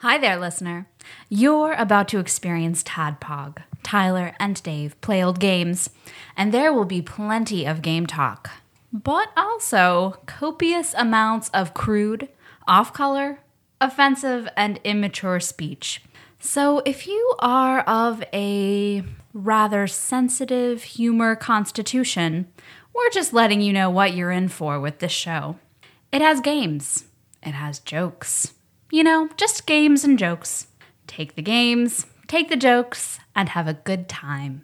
Hi there, listener. You're about to experience Tadpog. Tyler and Dave play old games, and there will be plenty of game talk, but also copious amounts of crude, off-color, offensive, and immature speech. So if you are of a rather sensitive humor constitution, we're just letting you know what you're in for with this show. It has games. It has jokes. You know, just games and jokes. Take the games, take the jokes, and have a good time.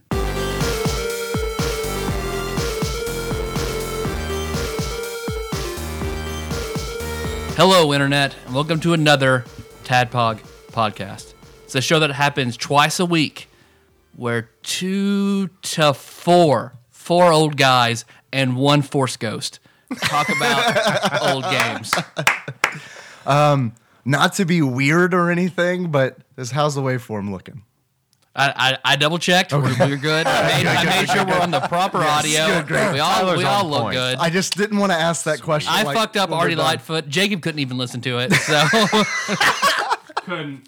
Hello, Internet, and welcome to another Tadpog podcast. It's a show that happens twice a week where 2 to 4 old guys and one Force Ghost talk about old games. Not to be weird or anything, but how's the waveform looking? I double checked. We're good. I made sure we're on the proper audio. Good, great. We all look good. I just didn't want to ask that question. I fucked up Artie Lightfoot. Jacob couldn't even listen to it. So Couldn't.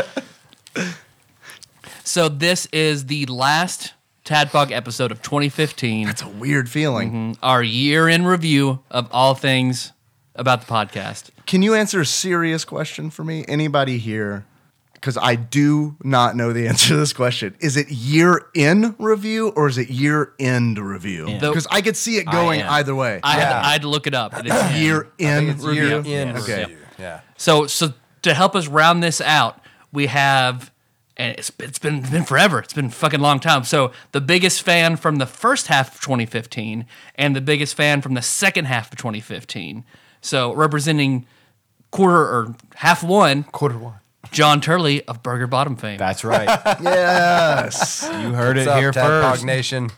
So this is the last Tadpog episode of 2015. That's a weird feeling. Our year in review of all things about the podcast. Can you answer a serious question for me? Anybody here? Because I do not know the answer to this question. Is it year in review or is it year end review? Because I could see it going either way. I had to look it up. It is Year in review. Okay. Okay. Yeah. So to help us round this out, we have, and it's been forever. It's been a fucking long time. So the biggest fan from the first half of 2015 and the biggest fan from the second half of 2015. So representing quarter one, John Turley of Burger Bottom fame. That's right. Yes. You heard it What's here up, Tadpog first. Nation?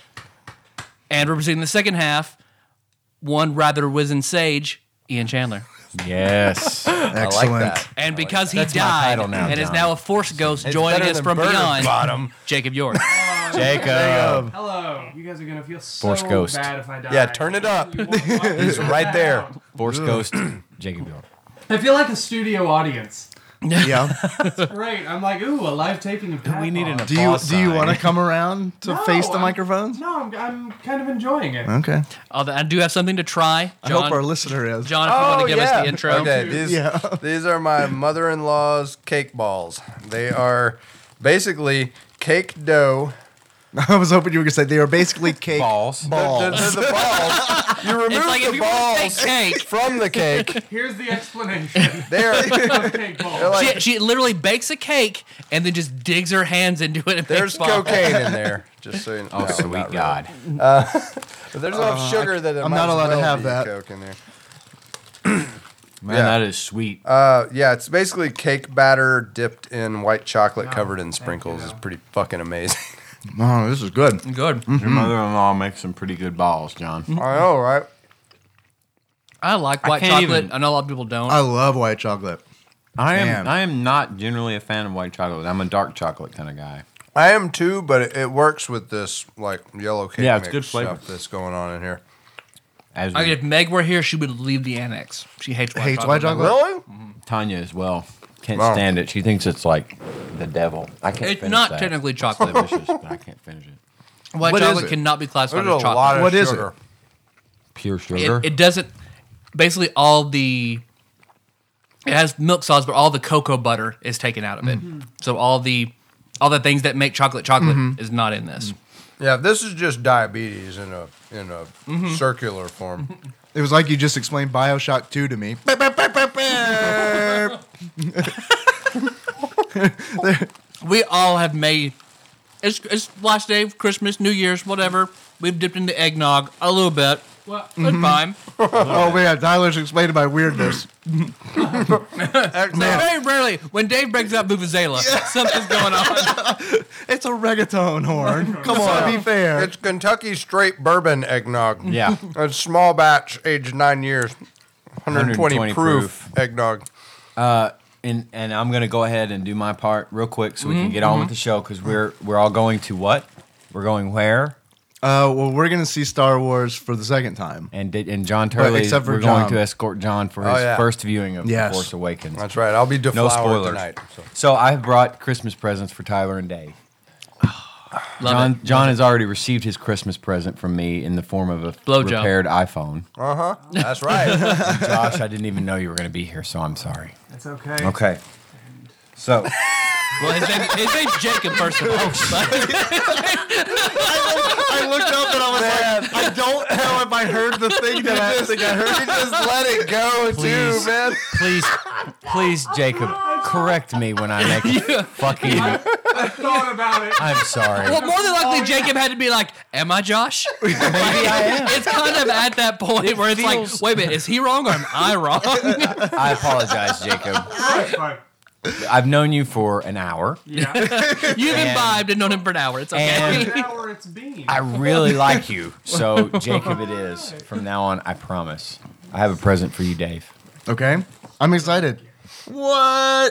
And representing the second half, one rather wizened sage, Ian Chandler. Yes. Excellent. that. And because he That's my died title now, and is John. now a Force Ghost It's joining better us than from Burger beyond, Bottom. Jacob York. Jacob. Hello. You guys are gonna feel so Force Ghost. bad if I die. Yeah, turn it up. He's right there. Force Ghost. Jacob York. I feel like a studio audience. Yeah. Great. I'm like, ooh, a live taping of Tadpog. We need an Do you want to come around to face the microphones? No, I'm kind of enjoying it. Okay. I do have something to try. I John, hope our listener is. John, if you want to give us the intro. Okay, these are my mother-in-law's cake balls. They are basically cake dough. I was hoping you were going to say they are basically cake Balls. They're the balls. You remove It's like if the you want to take balls cake. from the cake. Here's the explanation. They're of cake balls. they're like, She literally bakes a cake and then just digs her hands into it and there's makes balls. cocaine in there. Just so you know. Oh, No, sweet not really. God. But there's enough sugar that it I'm might not as allowed to well have be that. Coke in there. Man, Yeah. that is sweet. Yeah, it's basically cake batter dipped in white chocolate covered in sprinkles. It's pretty fucking amazing. Oh, this is good. Good. Your mother-in-law makes some pretty good balls, John. I know, right? I like white can't chocolate. even- I know a lot of people don't. I love white chocolate. I Man. am not generally a fan of white chocolate. I'm a dark chocolate kind of guy. I am too, but it works with this like yellow cake Yeah, it's mix good flavor. stuff that's going on in here. As I mean, we- if Meg were here, she would leave the annex. She hates white Hates chocolate. white chocolate? Really? Tanya as well. Can't Wow. stand it. She thinks it's like the devil. I can't It's finish not that. technically It's chocolate. delicious, but I can't finish it. White What is chocolate it? cannot be classified There's as a chocolate. lot of What is it? sugar. Pure sugar. It doesn't. Basically, all the. It has milk solids, but all the cocoa butter is taken out of it. So all the things that make chocolate is not in this. Yeah, this is just diabetes in a circular form. It was like you just explained Bioshock 2 to me. We all have made. It's last day of Christmas, New Year's, whatever. We've dipped into eggnog a little bit. Well, It's fine. Oh, man. Tyler's explaining my weirdness. Very rarely, when Dave brings up Vuvuzela, something's going on. It's a reggaeton horn. Come on, be fair. It's Kentucky straight bourbon eggnog. Yeah. It's small batch, aged 9 years. 120 120 proof eggnog. And I'm gonna go ahead and do my part real quick so we can get on with the show because we're all going to what? We're going where? Well, we're gonna see Star Wars for the second time. And John Turley, except for we're going John. to escort John for his first viewing of Yes. The Force Awakens. That's right. I'll be deflowered No spoilers. tonight. So I brought Christmas presents for Tyler and Dave. John has already received his Christmas present from me in the form of a Blowjob. repaired iPhone. That's right. Josh, I didn't even know you were going to be here, so I'm sorry. It's okay. Okay. So, Well, his name's Jacob, first of all. I looked up and I was like, I don't know if I heard the thing that I think I heard. You just let it go, too, man. please, Jacob, correct me when I make a fucking... I thought about it. I'm sorry. Well, more than likely, Jacob had to be like, "Am I Josh?" Maybe I am. It's kind of at that point where it's like, "Wait a minute, is he wrong or am I wrong?" I apologize, Jacob. That's fine. I've known you for an hour. Yeah. You've imbibed and known him for an hour. It's okay. And- An hour it's been. I really like you. So, Jacob it is. From now on, I promise. I have a present for you, Dave. Okay, I'm excited. What?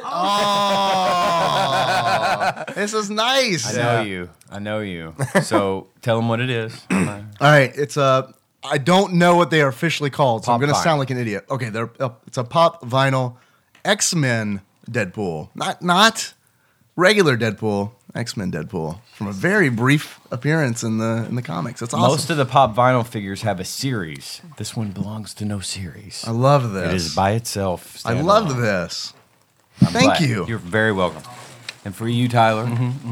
Oh, this is nice. I know you. So, tell him what it is. All right, it's a. I don't know what they are officially called, so I'm Pop going to vinyl. sound like an idiot. Okay, it's a pop vinyl X-Men Deadpool, not regular Deadpool, X-Men Deadpool, from a very brief appearance in the comics. It's awesome. Most of the pop vinyl figures have a series. This one belongs to no series. I love this. It is by itself. I love standalone. this. I'm Thank glad. you. You're very welcome. And for you, Tyler,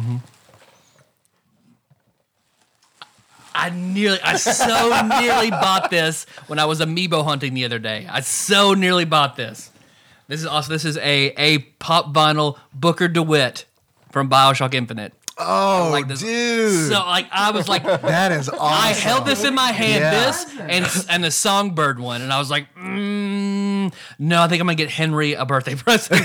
I so nearly bought this when I was amiibo hunting the other day. I so nearly bought this. This is awesome. This is a pop vinyl Booker DeWitt from BioShock Infinite. Oh, Like this. dude, So I was like, that is awesome. I held this in my hand, Yeah. this and the Songbird one, and I was like, no, I think I'm gonna get Henry a birthday present.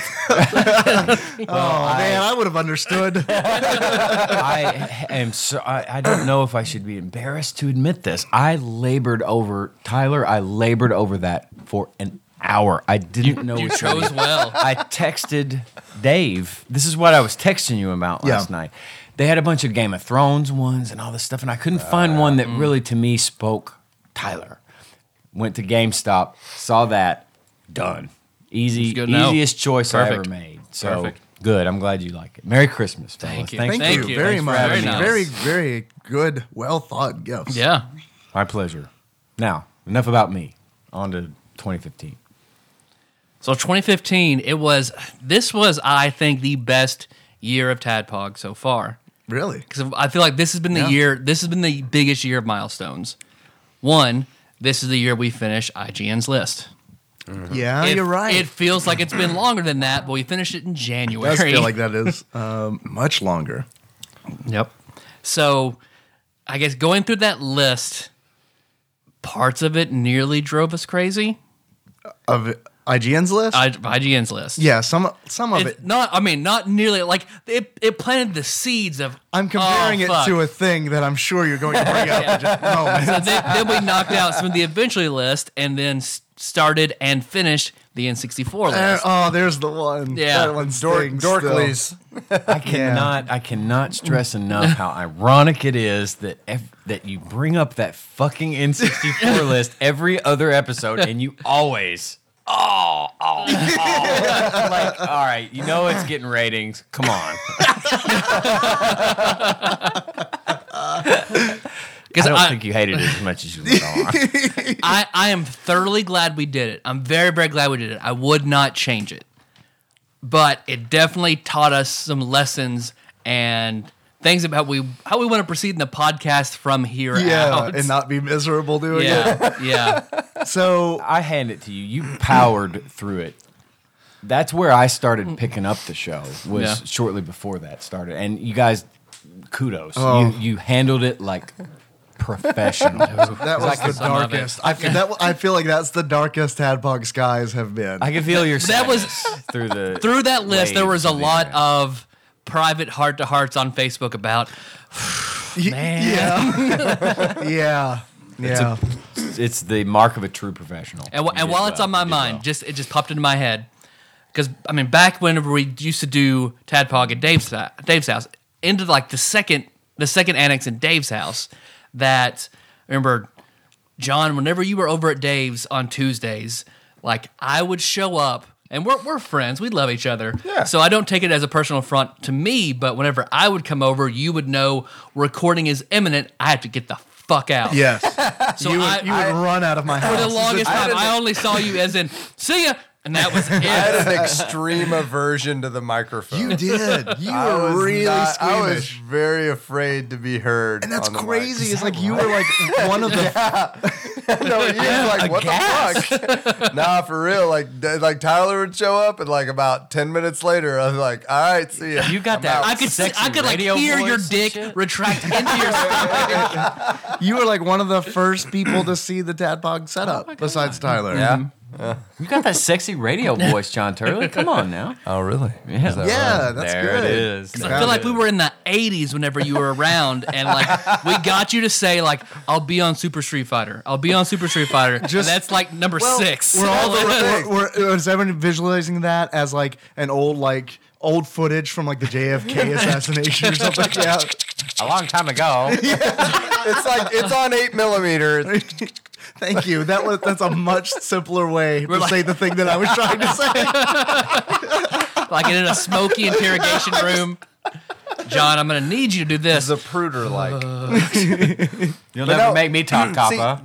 Oh man, I would have understood. I am so. I don't know if I should be embarrassed to admit this. I labored over that for an hour. I didn't know You which one. chose well. I texted Dave. This is what I was texting you about last night. They had a bunch of Game of Thrones ones and all this stuff, and I couldn't find one that really, to me, spoke Tyler. Went to GameStop, saw that, done. Easiest choice I ever Perfect. made. So Perfect. good. I'm glad you like it. Merry Christmas, fellas. Thank you. Thanks Thank Thank you you. very Thanks for much. having us. Very, very good, well thought gifts. Yeah. My pleasure. Now, enough about me. On to 2015. So 2015, this was I think the best year of Tadpog so far. Really? Because I feel like this has been the year. This has been the biggest year of milestones. One, this is the year we finish IGN's list. Yeah, you're right. It feels like it's been longer than that, but we finished it in January. It does feel like that is much longer. Yep. So, I guess going through that list, parts of it nearly drove us crazy. Of IGN's list? IGN's list. Yeah, some of it. It's not nearly like it planted the seeds of. I'm comparing it fuck. to a thing that I'm sure you're going to bring up in just a moment. So then we knocked out some of the eventually list, and then started and finished the N64 list. There's the one. Yeah. That one stings still. Dorkleys. I cannot stress enough how ironic it is that that you bring up that fucking N64 list every other episode, and you always. Like, all right, you know it's getting ratings. Come on. I don't think you hated it as much as you let on. I am thoroughly glad we did it. I'm very, very glad we did it. I would not change it. But it definitely taught us some lessons and things about how we want to proceed in the podcast from here out. and not be miserable doing it. Yeah. So I hand it to you. You powered through it. That's where I started picking up the show. Was Yeah. shortly before that started, and you guys, kudos. Oh. You handled it like professional. that was the some of it. darkest. I feel like that's the darkest Tadpog skies have been. I can feel your That was- sadness through Through that list, there was a waves of the lot internet. of private heart-to-hearts on Facebook about, Yeah. It's the mark of a true professional. and You did while it's well. on my You did mind, well. it just popped into my head. Because, I mean, back whenever we used to do Tadpog at Dave's house, into like the second annex in Dave's house, that, remember, John, whenever you were over at Dave's on Tuesdays, like I would show up, and we're friends. We love each other. Yeah. So I don't take it as a personal affront to me, but whenever I would come over, you would know recording is imminent. I have to get the fuck out. Yes. So you would I run out of my house. for the longest time, an- I only saw you as in, see ya, and that was it. I had an extreme aversion to the microphone. You did. You I were was really not- I was squeamish. very afraid to be heard. And that's on the crazy. mic. It's like you were like one of the. No, he was like, what the fuck? Nah, for real. Like Tyler would show up, and like about 10 minutes later, I was like, all right, see ya. You got that I could sexy I could like radio hear your voice and dick shit? retract into your stomach. You were like one of the first people to see the Tadpog setup, besides Tyler. Yeah. You got that sexy radio voice, John Turley. Come on now. Oh, really? Yeah. Is that Yeah, right? that's There good. it is. I feel like we were in the 80s whenever you were around, and like we got you to say like, "I'll be on Super Street Fighter. I'll be on Super Street Fighter." And that's like number 6. We're all is everyone visualizing that as like an old footage from like the JFK assassination or something? Yeah. A long time ago. It's like, it's on 8mm. Thank you. That's a much simpler way to like- say the thing that I was trying to say. like in a smoky interrogation room. John, I'm gonna need you to do this. Zapruder like. You'll But never no, make me talk, see, Coppa.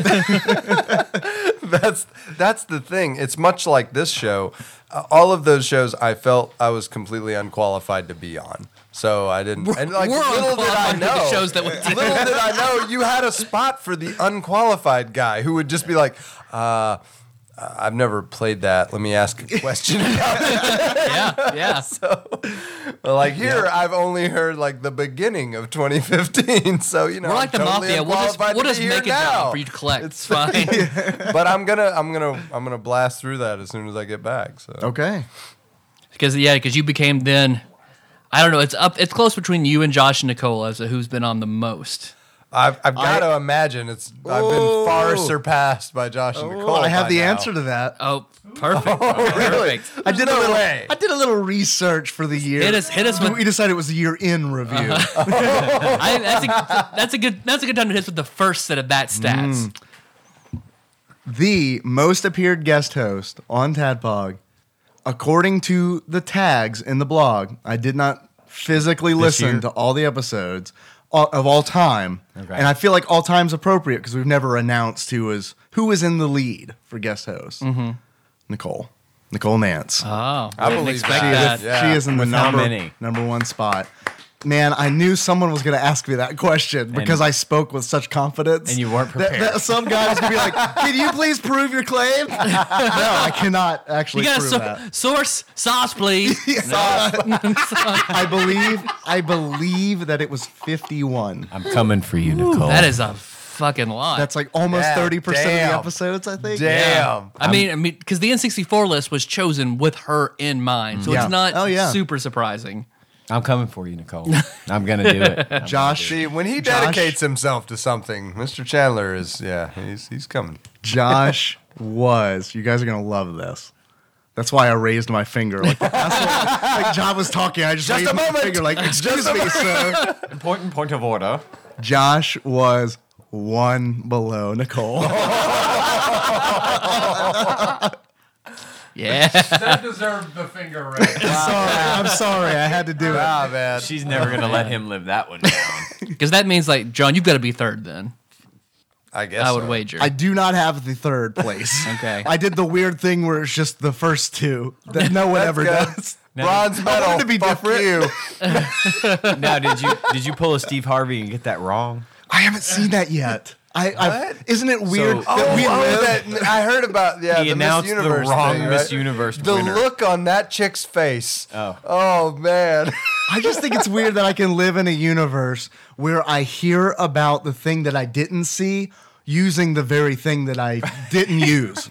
That's the thing. It's much like this show. All of those shows, I felt I was completely unqualified to be on. So I didn't. And like We're little did I unqualified for the know, shows that we did. little did I know, you had a spot for the unqualified guy who would just be like, "I've never played that. Let me ask a question." yeah. But like here, I've only heard like the beginning of 2015. So you know, We're like I'm the totally mafia. We'll unqualified to just be make here it now. down for you to collect. It's fine. But I'm gonna blast through that as soon as I get back. So Okay. Because you became then. I don't know. It's close between you and Josh and Nicole as to who's been on the most. I've got to imagine I've been far surpassed by Josh and Nicole. I have by the now. answer to that. Oh, perfect. Really? Perfect. I did No a little. way. I did a little research for the year. Hit us with. We decided it was the year in review. That's a good time to hit us with the first set of that stats. The most appeared guest host on Tadpog, according to the tags in the blog. I did not physically listen year? to all the episodes of all time, Okay. and I feel like all time's appropriate because we've never announced who is in the lead for guest host. Nicole Nance. Oh, I believe expect that. that. Yeah. She is in the With how many? number one spot. Man, I knew someone was going to ask me that question because I spoke with such confidence. And you weren't that prepared. some guy was going to be like, "Can you please prove your claim?" No, I cannot actually You got prove that. a source sauce, please. I believe that it was 51. I'm coming for you, Nicole. That is a fucking lot. That's like almost Yeah, 30% of the damn. episodes, I think. Damn. I mean, because the N64 list was chosen with her in mind, so Yeah. it's not Oh, yeah. super surprising. I'm coming for you, Nicole. I'm going to do it. Josh, See, when he Josh- dedicates himself to something, Mr. Chandler is he's coming. Josh was. You guys are going to love this. That's why I raised my finger. Like, like John was talking, I just raised a my moment. finger like, "Excuse me, sir." Important point of order. Josh was one below Nicole. Yeah. That deserved the finger raise. I'm sorry. I had to do it. Ah, man. She's never going to let him live that one down. Because that means, like, John, you've got to be third then. I guess I would so. wager. I do not have the third place. Okay. I did the weird thing where it's just the first two that no one ever good. does. Bronze medal. to be Fuck different. you. Now, did you pull a Steve Harvey and get that wrong? I haven't seen that yet. Isn't it weird So- that we live? that I heard about. Yeah, He the announced Miss the Universe wrong thing, Miss right? Universe The winner. look on that chick's face. Oh. Man. I just think it's weird that I can live in a universe where I hear about the thing that I didn't see using the very thing that I didn't use.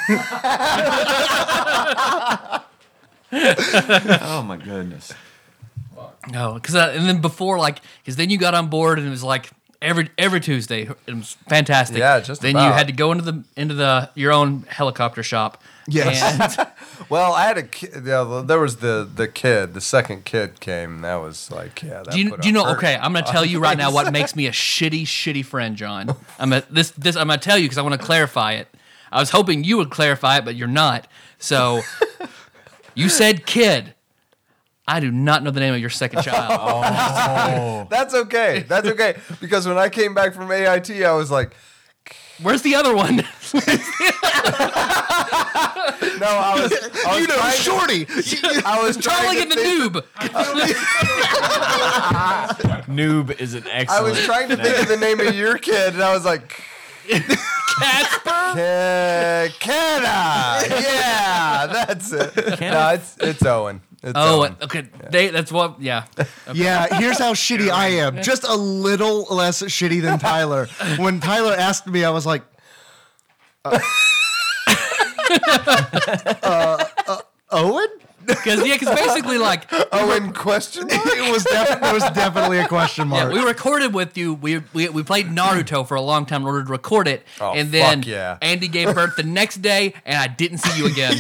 Oh, my goodness. No, because and then before, like, because then you got on board and it was like every Tuesday. It was fantastic. Yeah, just then about. you had to go into your own helicopter shop. Yes. And Well, I had a kid. Yeah, there was the kid. The second kid came. And that was like, yeah. That do you put a know? hurt Okay, I'm going to tell you right now on what makes me a shitty friend, John. I'm going to tell you because I want to clarify it. I was hoping you would clarify it, but you're not. So you said kid. I do not know the name of your second child. That's okay. That's okay. Because when I came back from AIT, I was like, Where's the other one? no, I was trying Shorty. I was trying Charlie to and the think, noob. Noob is an excellent. I was trying to think of the name of your kid, and I was like, Casper? Kenna. Yeah, that's it. No, it's Owen. It's Oh, Owen. okay. That's what. Yeah. Yeah, here's how shitty I am. Just a little less shitty than Tyler. When Tyler asked me, I was like, Owen? Because basically, like, Owen question mark? It was definitely a question mark. yeah, we recorded with you. We played Naruto for a long time in order to record it, Oh, and then fuck yeah. Andy gave birth the next day, and I didn't see you again.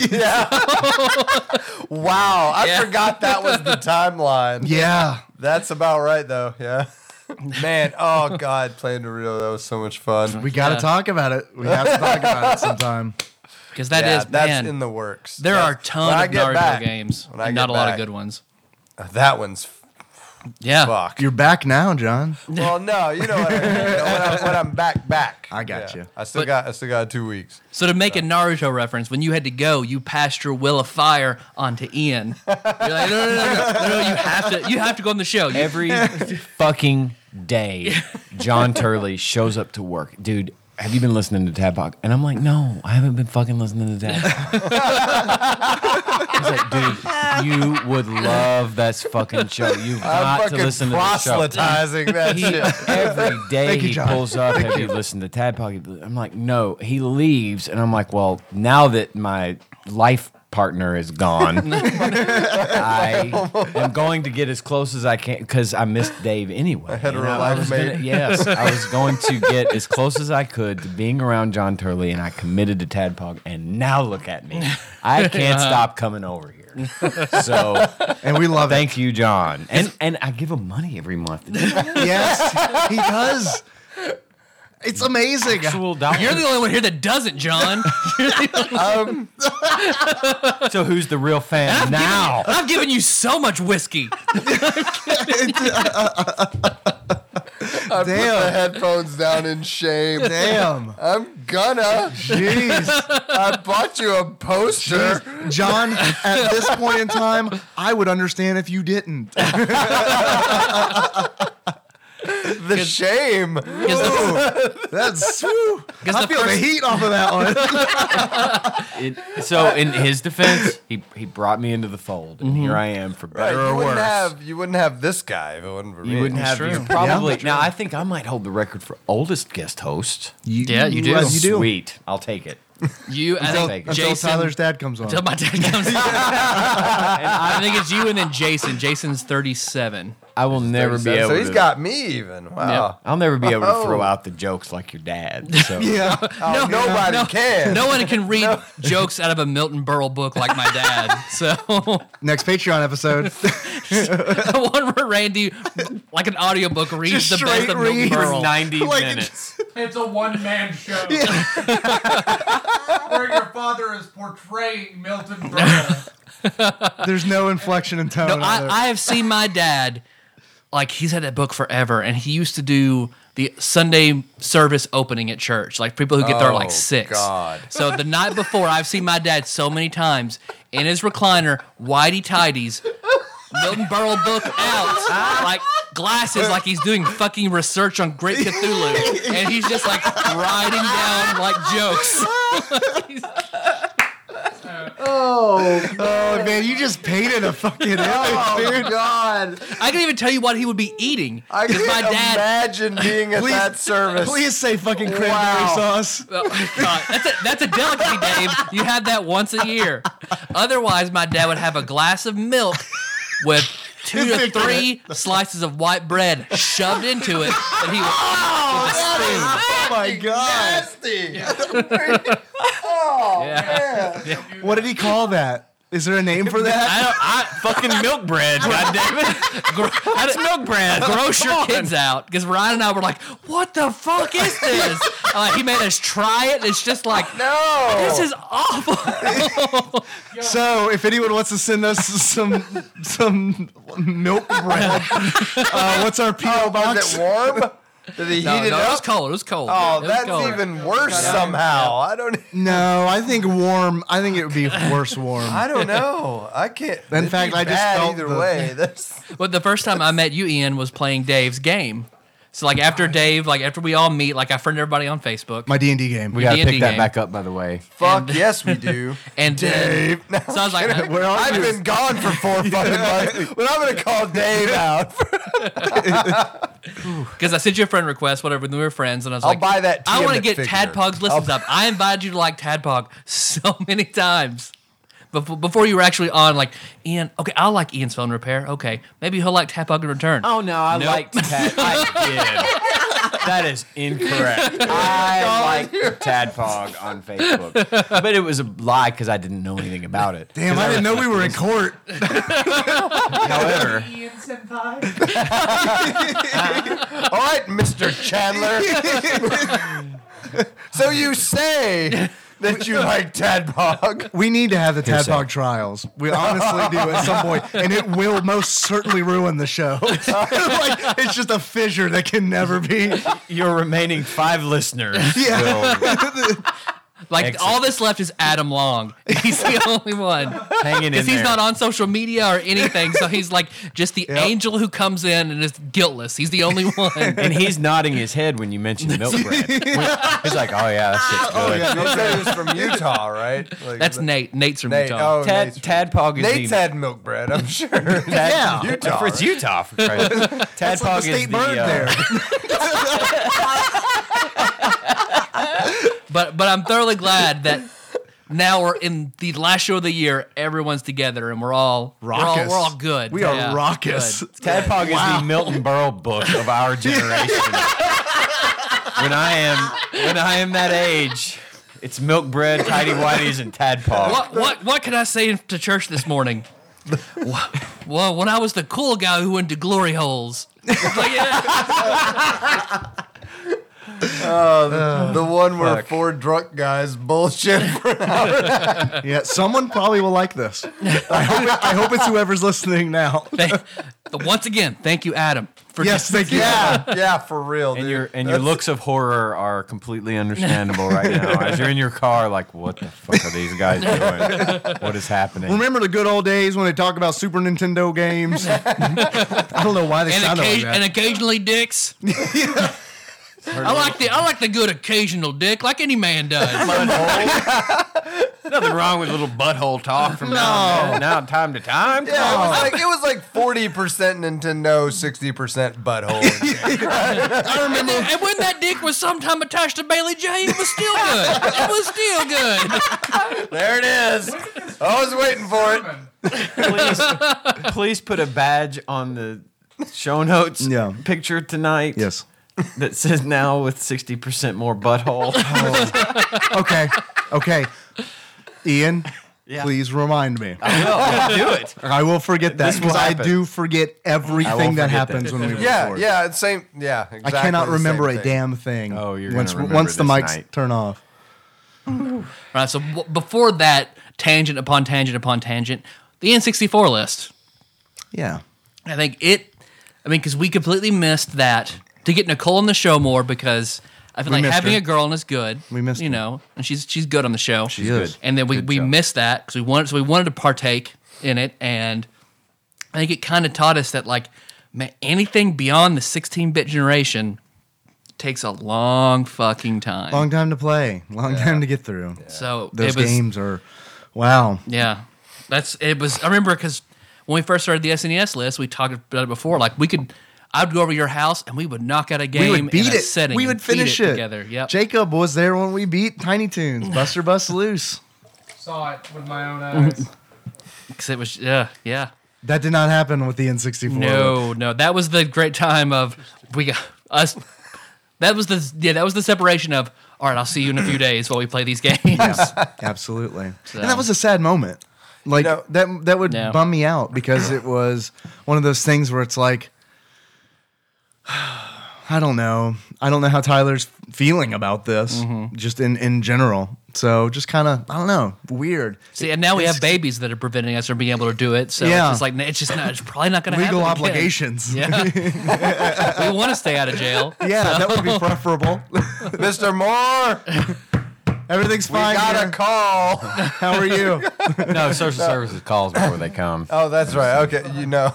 Wow, I Yeah. forgot that was the timeline. Yeah. That's about right, though. Yeah. Man, oh God, playing Naruto, that was so much fun. We got to Yeah. talk about it. We have to talk about it sometime. Because that Yeah, is that's man. in the works. There That's- are a ton when I of get Naruto back- games, when I and get not a lot of back- good ones. That one's Yeah. fuck. You're back now, John. Well, no, you know what I mean. When I'm back. I got you. I still got 2 weeks. So to make a Naruto reference, when you had to go, you passed your will of fire onto Ian. You're like, no, you have to go on the show. Every fucking day, John Turley shows up to work. Dude, have you been listening to Tadpog? And I'm like, no, I haven't been fucking listening to Tadpog. He's like, dude, you would love that fucking show. You've I'm got to fucking listen to the show. proselytizing that He, shit. every day Thank you, he John. pulls up, have you listened to Tadpog? I'm like, no. He leaves, and I'm like, well, now that my life partner is gone, I am going to get as close as I can because I missed Dave anyway. hetero You know, life I was mate. gonna- yes, I was going to get as close as I could to being around John Turley, and I committed to Tadpog, and now look at me. I can't stop coming over here. So And we love thank you, John. And I give him money every month. it. Yes, he does. It's amazing. Actual dollars. You're the only one here that doesn't, John. So who's the real fan now? I've given you so much whiskey. I put the Damn. headphones down in shame. Damn. I'm gonna. Jeez. I bought you a poster. John, at this point in time, I would understand if you didn't. The shame. That's woo. Because I the feel the first- heat off of that one. So in his defense, he brought me into the fold, and here I am for Right, better or worse. you wouldn't have this guy if it wasn't for me. You wouldn't have true. you probably. Yeah. Now I think I might hold the record for oldest guest host. Yeah, you do. You do. Sweet, I'll take it. You, I Until- think Until Jason. Tyler's dad comes on. Until my dad comes in. I think it's you and then Jason. Jason's 37. I will never be able. So he's to, got me even. Wow. I'll never be able to throw Oh. out the jokes like your dad. So. Yeah. Oh, nobody can. No one can read jokes out of a Milton Berle book like my dad. So Next Patreon episode. the one where Randy, like an audiobook, reads Just the best straight of Milton reads. Berle. 90 Like- minutes. It's a one-man show. Where your father is portraying Milton Berle. There's no inflection in tone. No, either. I have seen my dad, like he's had that book forever, and he used to do the Sunday service opening at church, like people who get there at like Oh, 6. God. So the night before, I've seen my dad so many times in his recliner, whitey tidies, Milton Berle book out, like glasses, like he's doing fucking research on Great Cthulhu, and he's just like writing down like jokes. Oh man, you just painted a fucking image, dude. God. I can even tell you what he would be eating. I 'Cause can't my dad. imagine being at that service. Please say fucking cranberry Wow. sauce. God, that's a delicacy, Dave. You have that once a year. Otherwise, my dad would have a glass of milk with 2 to 3 slices of white bread shoved into it that he would with a spoon. Oh my god! Nasty. Yeah. What did he call that? Is there a name for that? I fucking milk bread, goddammit. That's milk bread. Gross your kids out, because Ryan and I were like, "What the fuck is this?" He made us try it. And it's just like, No. this is awful. So, if anyone wants to send us some milk bread, what's our PO box? Was it warm? Did he No, heat it no, it was up? cold. It was cold. Oh, It was that's cold. even worse somehow. I don't. No, I think warm. I think it would be worse warm. I don't know. I can't. In it'd fact, be I just bad felt either the- way. That's But the first time I met you, Ian, was playing Dave's game. So like after Dave, like after we all meet, like I friend everybody on Facebook. My D&D game. We got to D&D pick that game. back up, by the way. fuck. Yes, we do. And Dave. So I was like, I've been gone for 4 fucking months, but I'm gonna call Dave out. because I sent you a friend request, whatever, when we were friends, and I was I'll like, buy that I want to Tiamat get figure. Tadpog's listens up. I invited you to like Tadpog so many times. Before you were actually on, like, Ian, okay, I'll like Ian's phone repair. Okay, maybe he'll like Tadpog in return. Oh, no, I Nope. liked Tad. I did. That is incorrect. I liked Tadpog on Facebook. But it was a lie because I didn't know anything about it. Damn, I didn't know we were in court. However, Ian Senpai. All right, Mr. Chandler. So you say that you like Tadpog? We need to have the Here's Tadpog so. trials. We honestly do at some point, and it will most certainly ruin the show. Like, it's just a fissure that can never be. your remaining 5 listeners Yeah. will Like, Excellent. all that's left is Adam Long. He's the only one. hang in Because there. he's not on social media or anything, so he's like just the angel who comes in and is guiltless. He's the only one. And he's nodding his head when you mention milk bread. He's like, oh, yeah, that shit's good. You said he was from Utah, right? Like, That's Nate. Nate's from Nate. Utah. Oh, Tadpog is Nate's the... had milk bread, I'm sure. Yeah. Utah. It's Utah, for Christ's sake. That's like Tadpog the state is bird there. But I'm thoroughly glad that now we're in the last show of the year. Everyone's together and we're all Raucous. We're all good. We are Yeah, raucous. good. Tadpog is the Milton Berle book of our generation. When I am that age, it's milk bread, tidy whities, and Tadpog. What can I say to church this morning? Well, when I was the cool guy who went to glory holes. It's like, yeah. The one where 4 drunk guys bullshit for an hour. Yeah, someone probably will like this. I hope it's whoever's listening now. Once again, thank you, Adam. For Yes, thank you. Yeah, for real, dude. And your looks of horror are completely understandable right now. As you're in your car, like, what the fuck are these guys doing? What is happening? Remember the good old days when they talk about Super Nintendo games? I don't know why they sound like that. and occasionally dicks. I like the good occasional dick, like any man does. Nothing wrong with a little butthole talk from now time to time. Yeah, it was like 40% Nintendo, 60% butthole. I remember, and when that dick was sometime attached to Bailey J, it was still good. It was still good. There it is. I was waiting for it. Please put a badge on the show notes picture tonight. Yes. That says now with 60% more butthole. Okay. Ian, please remind me. I will do it. I will forget that This will because I happen. do forget everything that forget happens when we record. Yeah, same. Yeah, exactly. I cannot the remember same a thing. damn thing. Oh, you're once gonna remember once the this mics night. turn off. All right, so before that, tangent upon tangent upon tangent, the N64 list. Yeah. I think because we completely missed that. To get Nicole on the show more, because I feel like missed having her. a girl is good. We missed you her. know, and she's good on the show. She's good. And then we Good show. missed that because we wanted to partake in it, and I think it kind of taught us that like, man, anything beyond the 16-bit generation takes a long fucking time. Long time to play. Long time to get through. So Those it was, games are, wow. Yeah, I remember because when we first started the SNES list, we talked about it before. Like I'd go over to your house and we would knock out a game. We would beat in a it. setting We and would finish beat it together. Yep. Jacob was there when we beat Tiny Toons. Buster Bust Loose. Saw it with my own eyes. Because it was, yeah. That did not happen with the N64. No, that was the great time of we got us. That was the separation of all right. I'll see you in a few days while we play these games. Absolutely. So. And that was a sad moment. Like that would Yeah. bum me out because it was one of those things where it's like, I don't know how Tyler's feeling about this, just in general. So just kind of, I don't know, weird. See, and now we have babies that are preventing us from being able to do it. So Yeah. it's probably not going to happen. Legal again. obligations. Yeah, we want to stay out of jail. Yeah, that would be preferable. Mr. Moore, Everything's we fine. got here. a call. How are you? No, social services calls before they come. Oh, that's right. Okay, you know.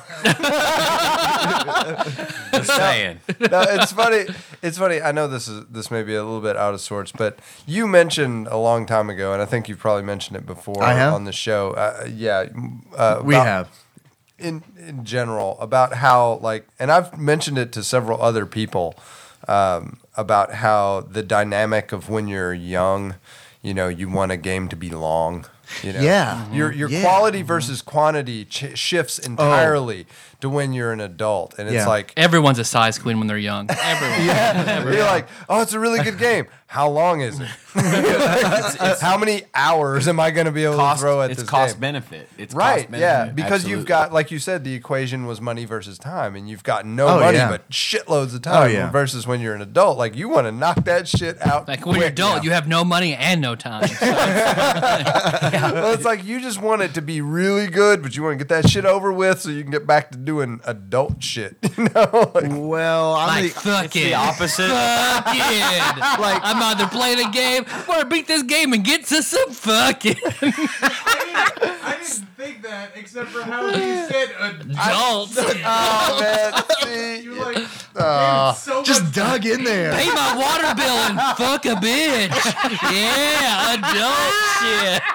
Just saying. No, it's funny. It's funny. I know this may be a little bit out of sorts, but you mentioned a long time ago, and I think you've probably mentioned it before I have? on the show. We have. in general about how and I've mentioned it to several other people about how the dynamic of when you're young, you want a game to be long. Yeah. Your Yeah. quality versus quantity shifts entirely to when you're an adult, and it's Yeah. like Everyone's a size queen when they're young. Everyone. you're like, oh, it's a really good game. How long is it? How many hours am I going to be able to throw at It's this cost game? benefit. It's Right, cost benefit. yeah, because Absolutely. you've got, like you said, the equation was money versus time, and you've got no Oh, money yeah. but shitloads of time. Oh, yeah. Versus when you're an adult, like you want to knock that shit out. Like when you're quick adult, now. you have no money and no time. So, Well, it's like you just want it to be really good, but you want to get that shit over with so you can get back to doing adult shit. Like, Well, I'm like fuck It's it. the opposite. Fuck it. Like I'm either playing a game or I beat this game and get to some fucking I didn't think that, except for how you said adults. oh man, see, You like made it so just much dug in there. Pay my water bill and fuck a bitch. Yeah, adult shit.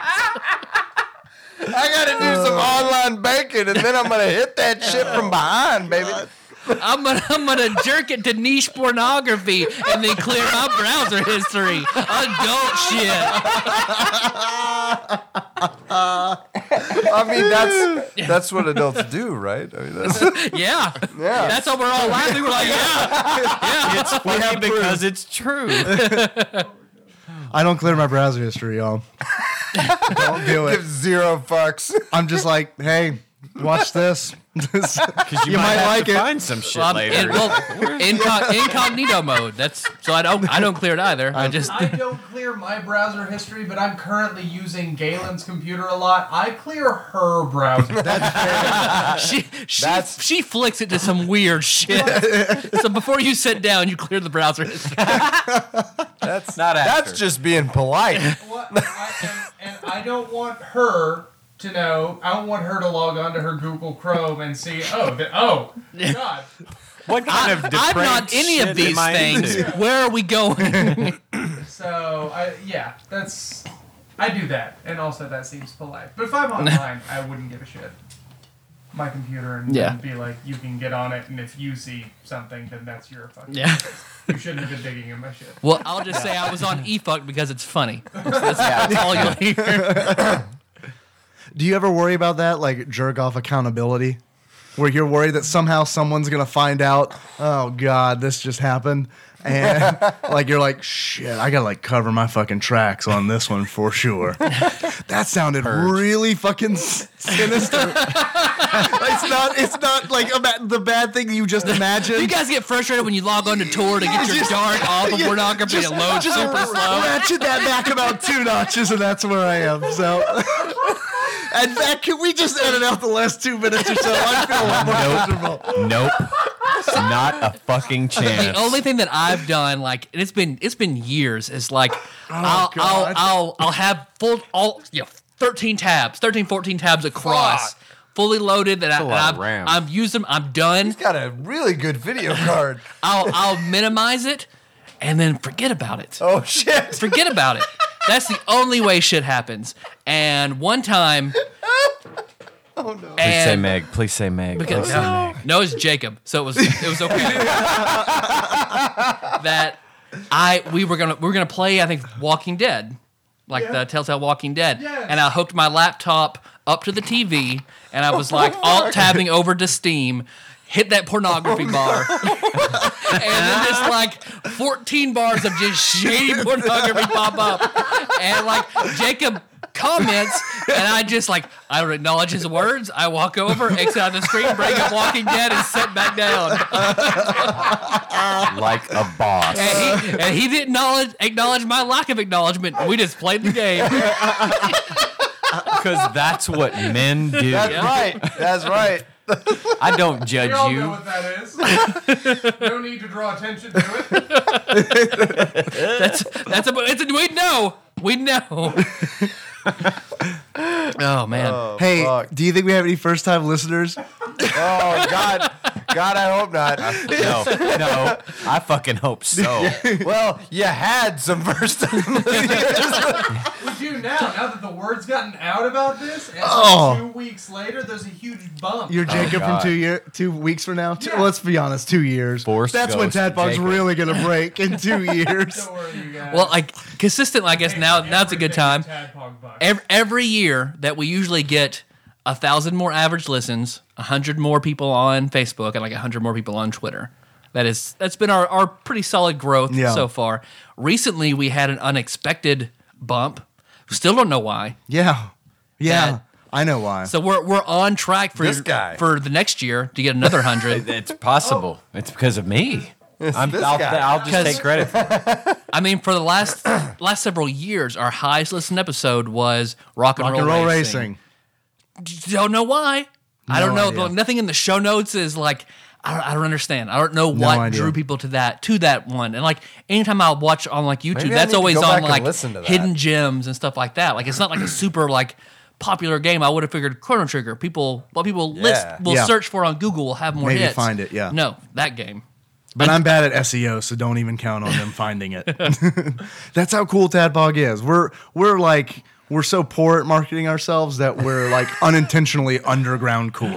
I got to do some online banking, and then I'm gonna hit that shit from behind, baby. I'm gonna jerk it to niche pornography and then clear my browser history. Adult shit. I mean, that's what adults do, right? I mean, that's, Yeah. That's how we're all laughing. We're like, yeah. It's funny because it's true. I don't clear my browser history, y'all. Don't do give it. zero fucks. I'm just like, hey, watch this. Because you, You might might have like to it. find some shit Well, later. incognito mode. That's so I don't clear it either. I just I don't clear my browser history, but I'm currently using Galen's computer a lot. I clear her browser. she flicks it to some weird shit. So before you sit down, you clear the browser history. That's Not after. That's just being polite. And I don't want her to know. I don't want her to log on to her Google Chrome and see. God. What kind of I'm depraved not any shit of these am I things. into? Where are we going? So I do that, and also that seems polite. But if I'm online, I wouldn't give a shit. My computer and be like, you can get on it, and if you see something, then that's your fucking. Yeah. You shouldn't have been digging in my shit. Well, I'll just say I was on eFuck because it's funny. That's all you'll hear. Do you ever worry about that, like jerk off accountability? Where you're worried that somehow someone's going to find out, oh, God, this just happened. And like you're like, shit, I got to like cover my fucking tracks on this one for sure. That sounded really fucking sinister. It's not like the bad thing you just imagined. You guys get frustrated when you log on to Tor to get your dark off of pornography and it loads super slow. Ratchet that back about 2 notches, and that's where I am. So, in fact, can we just edit out the last 2 minutes or so? I feel a lot more comfortable. Nope. Not a fucking chance. The only thing that I've done, like, and it's been years, is like God. I'll have 13, 14 tabs across, fully loaded. That a lot of RAM. I've used them. I'm done. He's got a really good video card. I'll minimize it and then forget about it. Oh shit! Forget about it. That's the only way shit happens. And one time. Oh no! Please say Meg. Please say Meg. Because, Please say Meg. no, it's Jacob. So it was okay. That we were gonna play, I think, Walking Dead, like the Telltale Walking Dead, Yes. and I hooked my laptop up to the TV, and I was like alt tabbing over to Steam, hit that pornography bar, and then just like 14 bars of just shady pornography pop up, and like Jacob comments, and I just like, I don't acknowledge his words. I walk over, exit out the screen, bring up Walking Dead, and sit back down. Like a boss. And he didn't acknowledge my lack of acknowledgement. We just played the game. Because that's what men do. That's right. That's right. I don't judge We all you. know what that is. No need to draw attention to it. We know. We know. Oh man. Hey, fuck. do you think we have any first-time listeners? Oh God, I hope not. No, I fucking hope so. Well, you had some first time listeners. We do now that the word's gotten out about this, and Oh. 2 weeks later, there's a huge bump. You're Jacob from God. 2 weeks from now? Yeah. Well, let's be honest, 2 years. Forced That's when ghost Tadpog's Jacob. really going to break in 2 years. Don't worry, you guys. Well, like consistent. I guess now it's a good time. Tadpog bucks. Every year that we usually get 1,000 more average listens, 100 more people on Facebook, and like 100 more people on Twitter. That's been our pretty solid growth so far. Recently, we had an unexpected bump. Still don't know why. Yeah. That- I know why. So we're on track for This guy. for the next year to get another 100. It's possible. It's because of me. this I'll just Because- take credit for it. I mean, for the last several years, our highest listened episode was Rock and Roll Racing. Don't know why. I don't know. idea. Nothing in the show notes is like I don't understand. I don't know what idea. drew people to that one. And like anytime I watch on like YouTube, Maybe I that's need to always go back on and like listen to that. hidden gems and stuff like that. Like it's not like a super like popular game. I would have figured Chrono Trigger. People will Yeah. search for on Google will have more Maybe hits. find it, yeah. No, that game. But I'm bad at SEO, so don't even count on them finding it. That's how cool Tadpog is. We're so poor at marketing ourselves that we're like unintentionally underground cool.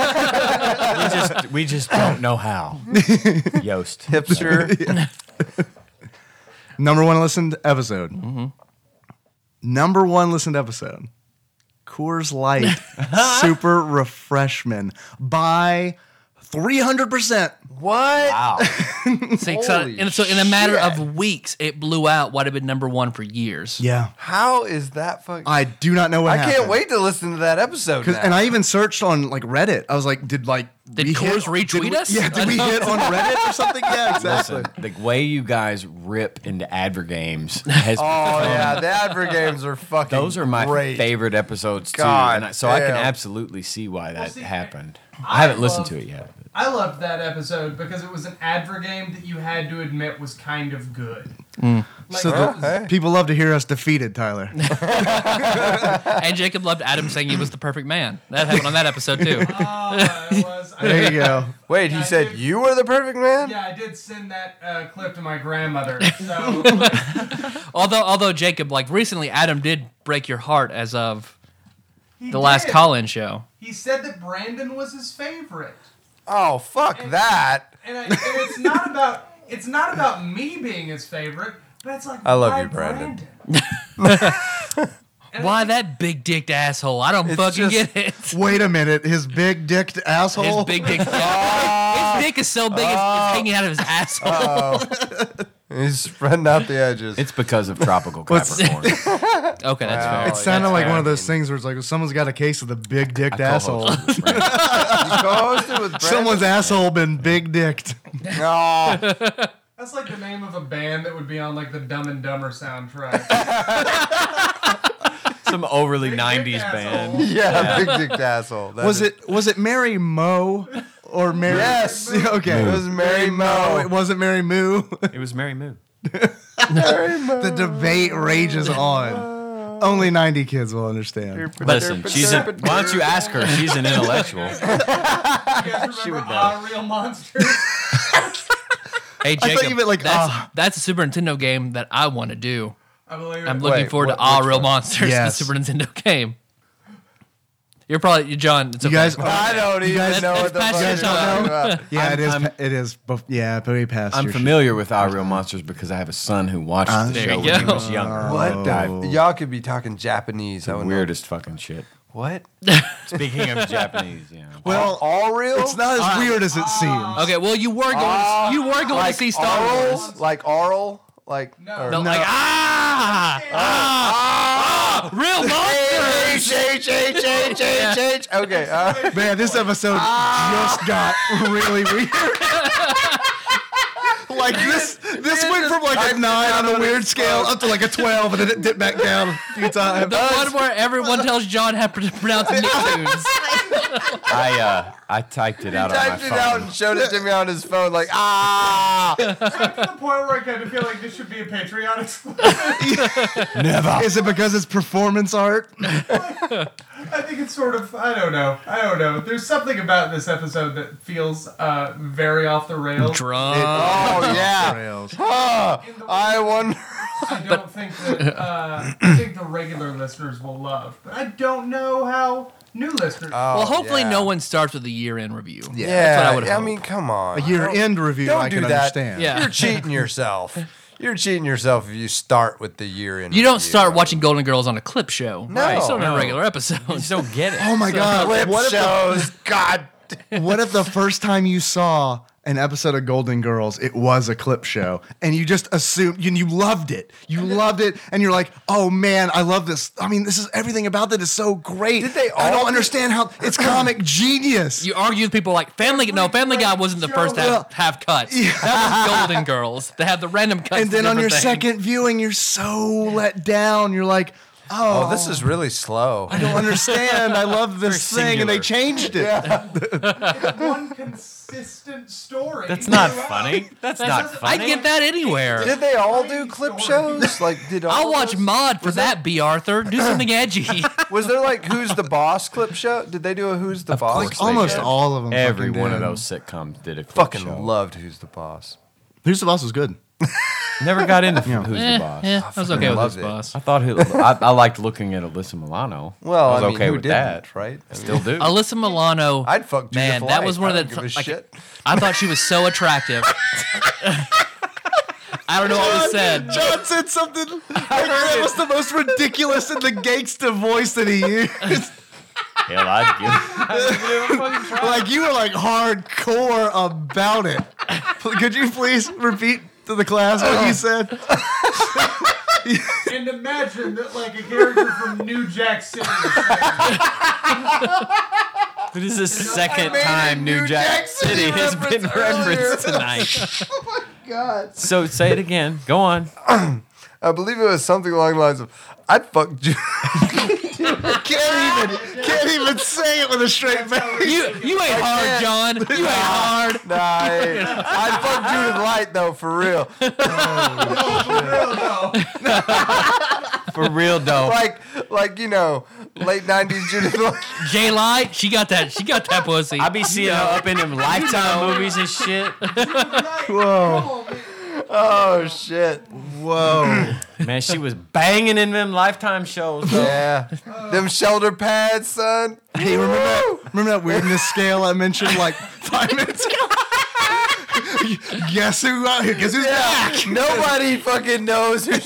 We just don't know how. Yost. Hipster. Number one listened episode. Number one listened episode. Coors Light Super Refreshment by 300%. What? Wow. So in a matter shit. of weeks, it blew out what had been number one for years. Yeah. How is that fucking? I do not know what I happened. can't wait to listen to that episode. Now. And I even searched on like Reddit. I was like, did we Coors retweet us? Yeah, did we hit on Reddit or something? Yeah, exactly. Listen, the way you guys rip into adver games has Oh yeah, the advert games are fucking. those are my great. favorite episodes too. God And so I can damn. absolutely see why that see, happened. I I haven't listened love- to it yet. I loved that episode because it was an advert game that you had to admit was kind of good. Mm. Like, So it was- Hey. people love to hear us defeated, Tyler. And Jacob loved Adam saying he was the perfect man. That happened on that episode too. it was. There you go. Wait, he said you were the perfect man? Yeah, I did send that clip to my grandmother. So Although Jacob, like recently, Adam did break your heart as of he the last did. call-in show. He said that Brandon was his favorite, Oh, fuck that. and it's not about me being his favorite, but it's like I love why you, Brandon. And Why it's- that big dicked asshole? I don't It's fucking just- get it. Wait a minute. His big dicked asshole. His big dick. His dick is so big it's hanging out of his asshole. He's spreading out the edges. It's because of tropical Capricorn. Okay, that's Wow. fair. It sounded like fair. one of those things where it's like someone's got a case of the big dicked I asshole. co-hosted with Brandon. You co-hosted with Brandon. Someone's asshole been big dicked. Oh, That's like the name of a band that would be on like the Dumb and Dumber soundtrack. Some overly Big 90s dick band. asshole. yeah, big dick asshole. That Was is- it Mary Mo or Mary? Yes. Okay. It was Mary Mo. It wasn't Mary Moo. It was Mary Moo. The debate rages on. Only 90 kids will understand. Listen, why don't you ask her? She's an intellectual. You guys remember Real Monsters? Hey thought Jacob, you meant like, that's a Super Nintendo game that I want to do. I believe I'm it. looking Wait, forward to which Real one? Monsters, Yes. the Super Nintendo game. You're probably John. It's You okay. guys, I don't even guys- know what the That's fuck past you're your talking about. yeah, I'm- it is. Yeah, way past. I'm your familiar with Our Real Monsters because I have a son who watched the There show you when he go. was younger. What the? Y'all could be talking Japanese. I The would know. weirdest fucking shit. What? Speaking of Japanese, yeah. Well, All real? it's not as weird as it seems. Okay, well, you were going to see Star Wars. Like oral? Like No. No, like real monsters. H. Okay. Man, this episode just got really weird. Like this went from like a 9 on the weird scale up to like a 12, and then it dipped back down a few times. The one where everyone tells John how to pronounce Nicktoons. I typed it out on my Typed it phone. out and showed it to me on his phone, like, I'm to the point where I kind of feel like this should be a Patreon exclusive. Never. Is it because it's performance art? I think it's sort of, I don't know. There's something about this episode that feels very off the rails. Drunk. oh, yeah. Rails. I wonder. I don't think that, I think the regular listeners will love, but I don't know how new listeners. Well, hopefully no one starts with a year-end review. Yeah, That's what I would I hope. mean, come on. A year-end review, don't I do can that. understand. Yeah. You're cheating yourself. You're cheating yourself if you start with the year in. You don't start watching Golden Girls on a clip show. No. You start on No. a regular You episode. just don't get it. Oh my God! clip What if, shows. God. what if the first time you saw an episode of Golden Girls, it was a clip show, and you just assumed you loved it. You loved it, and you're like, "Oh man, I love this. I mean, this is everything about it is so great." Did they I all don't do- understand how it's comic genius. You argue with people like Family Guy wasn't the first half cut. That was Golden Girls. They have the random cuts. and to then on your different things. second viewing, you're so let down. You're like, Oh, this is really slow. I don't understand. I love this Very thing, and they singular. changed it. One consistent story. That's not funny. That's not I funny. get that anywhere. Did they all do clip shows? Like, did all I'll of watch those- Mod for that, B. Arthur. Do something edgy. Was there like Who's the Boss clip show? Did they do a Who's the Boss? course they Almost did. all of them. Every fucking one of did. those sitcoms did a clip Fucking show. loved Who's the Boss. Who's the Boss was good. Never got into Who's the Boss. Yeah, I was okay with loved this, it. boss. I thought I liked looking at Alyssa Milano. Well, I was I mean, okay who with didn't, that. right? I Still mean, do. Alyssa Milano. I'd fuck Judith Man, that Light. was one I of don't the. give a Like, shit. I thought she was so attractive. I don't know what was said. John said something like that was the most ridiculous in the gangsta voice that he used. Hell, I'd give. Like you were like hardcore about it. Could you please repeat to the class what you said? And imagine that, like a character from New Jack City. It is the second made time a New Jack City has been referenced tonight. God. So say it again. Go on. I believe it was something along the lines of, I'd fuck Judith. Can't even say it with a straight face. You ain't hard, John. You ain't hard. Nah, I'd fuck Judith Light though, for real. For real though. Like you know, late '90s Judith Light. J Light, she got that pussy. I be seeing her up in them Lifetime movies and shit. Whoa. Oh shit. Whoa. Man, she was banging in them Lifetime shows. Though. Yeah. Them shoulder pads, son. Hey, remember that weirdness scale I mentioned like 5 minutes ago? Guess who's back? Nobody fucking knows who.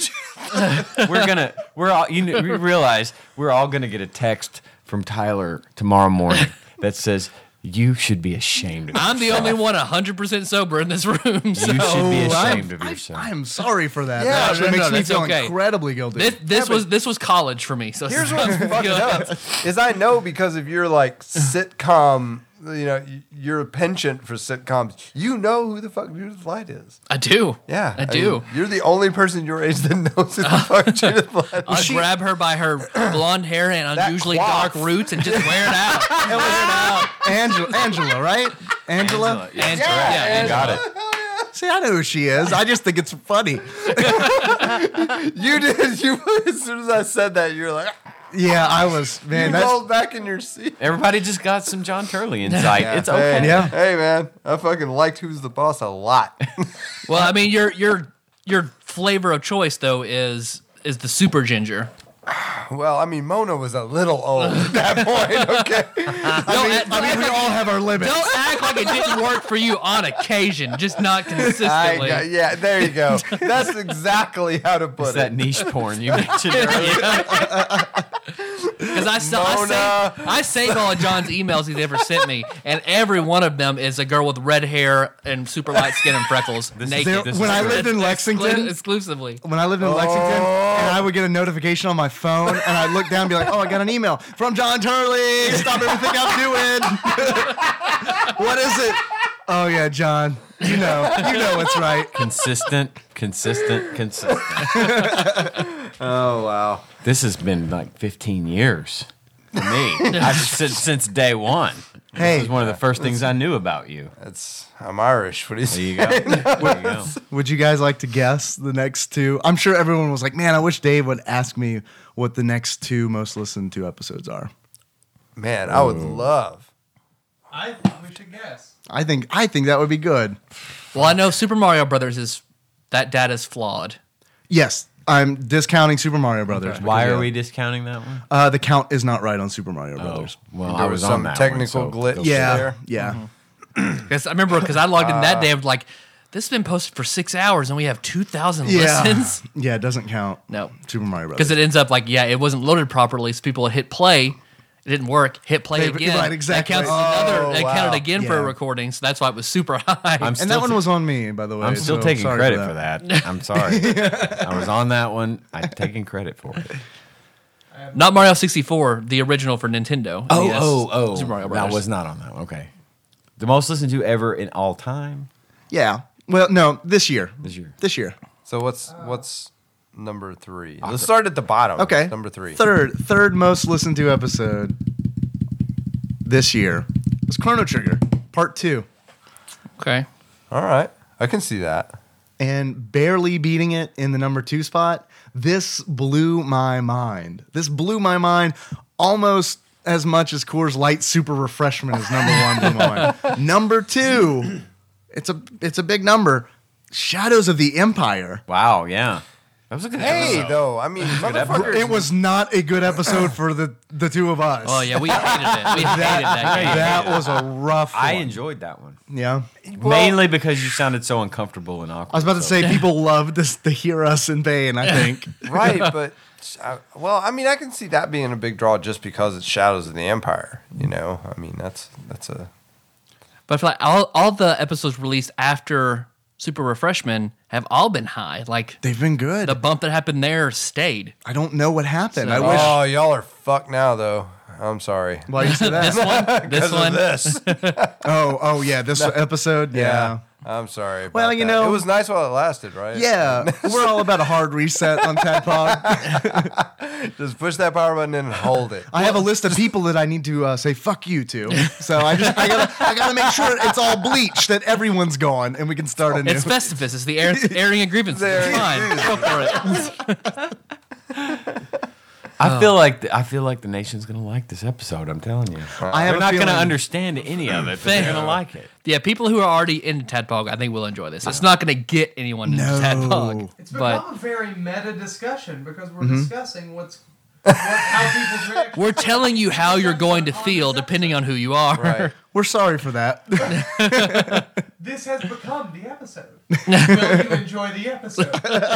We realize we're all gonna get a text from Tyler tomorrow morning that says you should be ashamed of yourself. I'm the only one 100% sober in this room. So. You should be Oh, ashamed of yourself. I am sorry for that. Yeah, that actually no, makes me that's feel okay. incredibly guilty. This was college for me. So Here's what's fucked up is I know because of your like sitcom, you know, you're a penchant for sitcoms. You know who the fuck Judith Light is. I do. Yeah, I do. mean, you're the only person your age that knows who the fuck Judith Light I'll is. grab her by her blonde hair and unusually quaff. dark roots and just wear it out. Angela, right? Angela? Yeah, You got it. See, I know who she is. I just think it's funny. You did. You as soon as I said that, you're like, Yeah, I was, man. you That's rolled back in your seat. Everybody just got some John Turley insight. It's okay. Hey, Yeah. Hey, man, I fucking liked Who's the Boss a lot. Well, I mean, your flavor of choice though is the super ginger. Well, I mean, Mona was a little old at that point. Okay. I mean, we all have our limits. Don't act like it didn't work for you on occasion, just not consistently. Yeah, there you go. That's exactly how to put It's it. that niche porn you mentioned earlier. Because I save all of John's emails he's ever sent me, and every one of them is a girl with red hair and super light skin and freckles, naked. When I lived in Lexington, exclusively. When I lived in Lexington, and I would get a notification on my phone, and I'd look down and be like, "Oh, I got an email from John Turley. Stop everything I'm doing." What is it? Oh yeah, John. You know what's right. Consistent. Oh wow. This has been like 15 years for me. Since day one. Hey, this was one of the first things I knew about you. I'm Irish. What do you There say? you go. There you go. would you guys like to guess the next two? I'm sure everyone was like, "Man, I wish Dave would ask me what the next two most listened to episodes are." Man, I would love. I think we should guess. I think that would be good. Well, I know Super Mario Brothers that data's flawed. Yes, I'm discounting Super Mario Brothers. Why because, are we discounting that one? The count is not right on Super Mario Brothers. Well, There I was was some on that technical one, so glitch. go Yeah, there. yeah. Because I remember I logged in that day and was like, this has been posted for 6 hours and we have 2,000 Yeah. listens. Yeah, it doesn't count. No. Super Mario Brothers. Because it ends up like, it wasn't loaded properly, so people would hit play. It didn't work. Hit play again. Right, exactly. That counts as another. That wow. counted again for a Yeah. recording, so that's why it was super high. And that one was on me, by the way. I'm still so taking sorry credit for that. I'm sorry. I was on that one. I'm taking credit for it. Not Mario 64, the original for Nintendo. NES, Super Mario I Brothers. was not on that one. Okay. The most listened to ever in all time Yeah. Well, no, this year. this year. This year. So what's number 3? Let's start at the bottom. Okay. Number 3. Third most listened to episode this year was Chrono Trigger Part 2. Okay. All right. I can see that. And barely beating it in the number 2 spot. This blew my mind. This blew my mind almost as much as Coors Light Super Refreshment is number 1 blew my mind. Number 2, it's a big number. Shadows of the Empire. Wow. Yeah. That was a good Hey, episode. though. I mean, motherfuckers. It was not a good episode for the two of us. Oh yeah, we hated it. We hated that game. That was a rough one. I enjoyed that one. Yeah. Mainly because you sounded so uncomfortable and awkward. I was about to say people love to hear us in pain, I think. Right, but I mean, I can see that being a big draw just because it's Shadows of the Empire. You know, I mean, that's a. But I feel like all the episodes released after Super Refreshment have all been high. Like They've been good. the bump that happened there stayed. I don't know what happened. So- I wish. Oh, y'all are fucked now, though. I'm sorry. Why you say This that? one, this Because of one. this. Oh, yeah. This episode. Yeah. I'm sorry. Well, about you that. know- it was nice while it lasted, right? Yeah. We're all about a hard reset on Tadpog. Just push that power button in and hold it. I have a list of people that I need to say fuck you to. So I gotta make sure it's all bleached, that everyone's gone, and we can start anew. It's Festivus. It's the airing of grievances. It's fine. Go for it. I feel like the nation's gonna like this episode. I'm telling you. I have They're a not gonna feeling- understand any of it, but they're gonna like it. Yeah, people who are already into Tadpog, I think will enjoy this. It's not going to get anyone into No. Tadpog. It's become But a very meta discussion because we're discussing how people's reaction. we're telling you how you're going to feel depending on who you are. Right. We're sorry for that. This has become the episode. Will you enjoy the episode?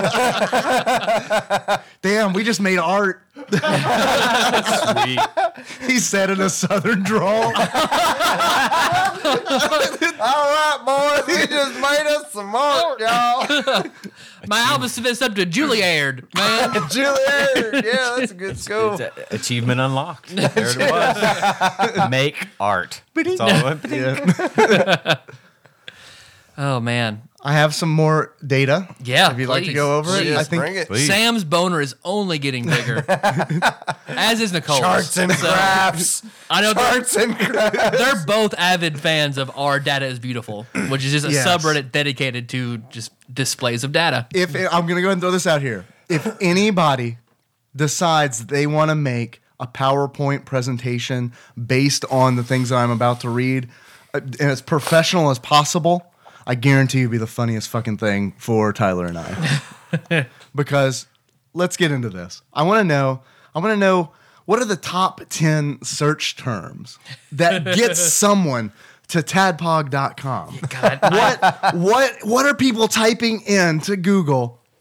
Damn, we just made art. Sweet. He said in a southern drawl. All right, boys. We just made us some art, y'all. My album submits up to Juilliard, man. Juilliard. Yeah, that's a good scope. Achievement unlocked. There it was. Make art. That's all it was. Yeah. Oh, man. I have some more data. Yeah, If you'd like to please. go over it. Please. I Yes, think bring it. Please. Sam's boner is only getting bigger. As is Nicole's. Charts and So, graphs. I know Charts and graphs. they're both avid fans of Our Data is Beautiful, which is just a Yes. subreddit dedicated to just displays of data. if I'm going to go ahead and throw this out here. If anybody decides that they want to make a PowerPoint presentation based on the things that I'm about to read, and as professional as possible, I guarantee it'll be the funniest fucking thing for Tyler and I. Because let's get into this. I want to know what are the top 10 search terms that gets someone to tadpog.com. What are people typing in to Google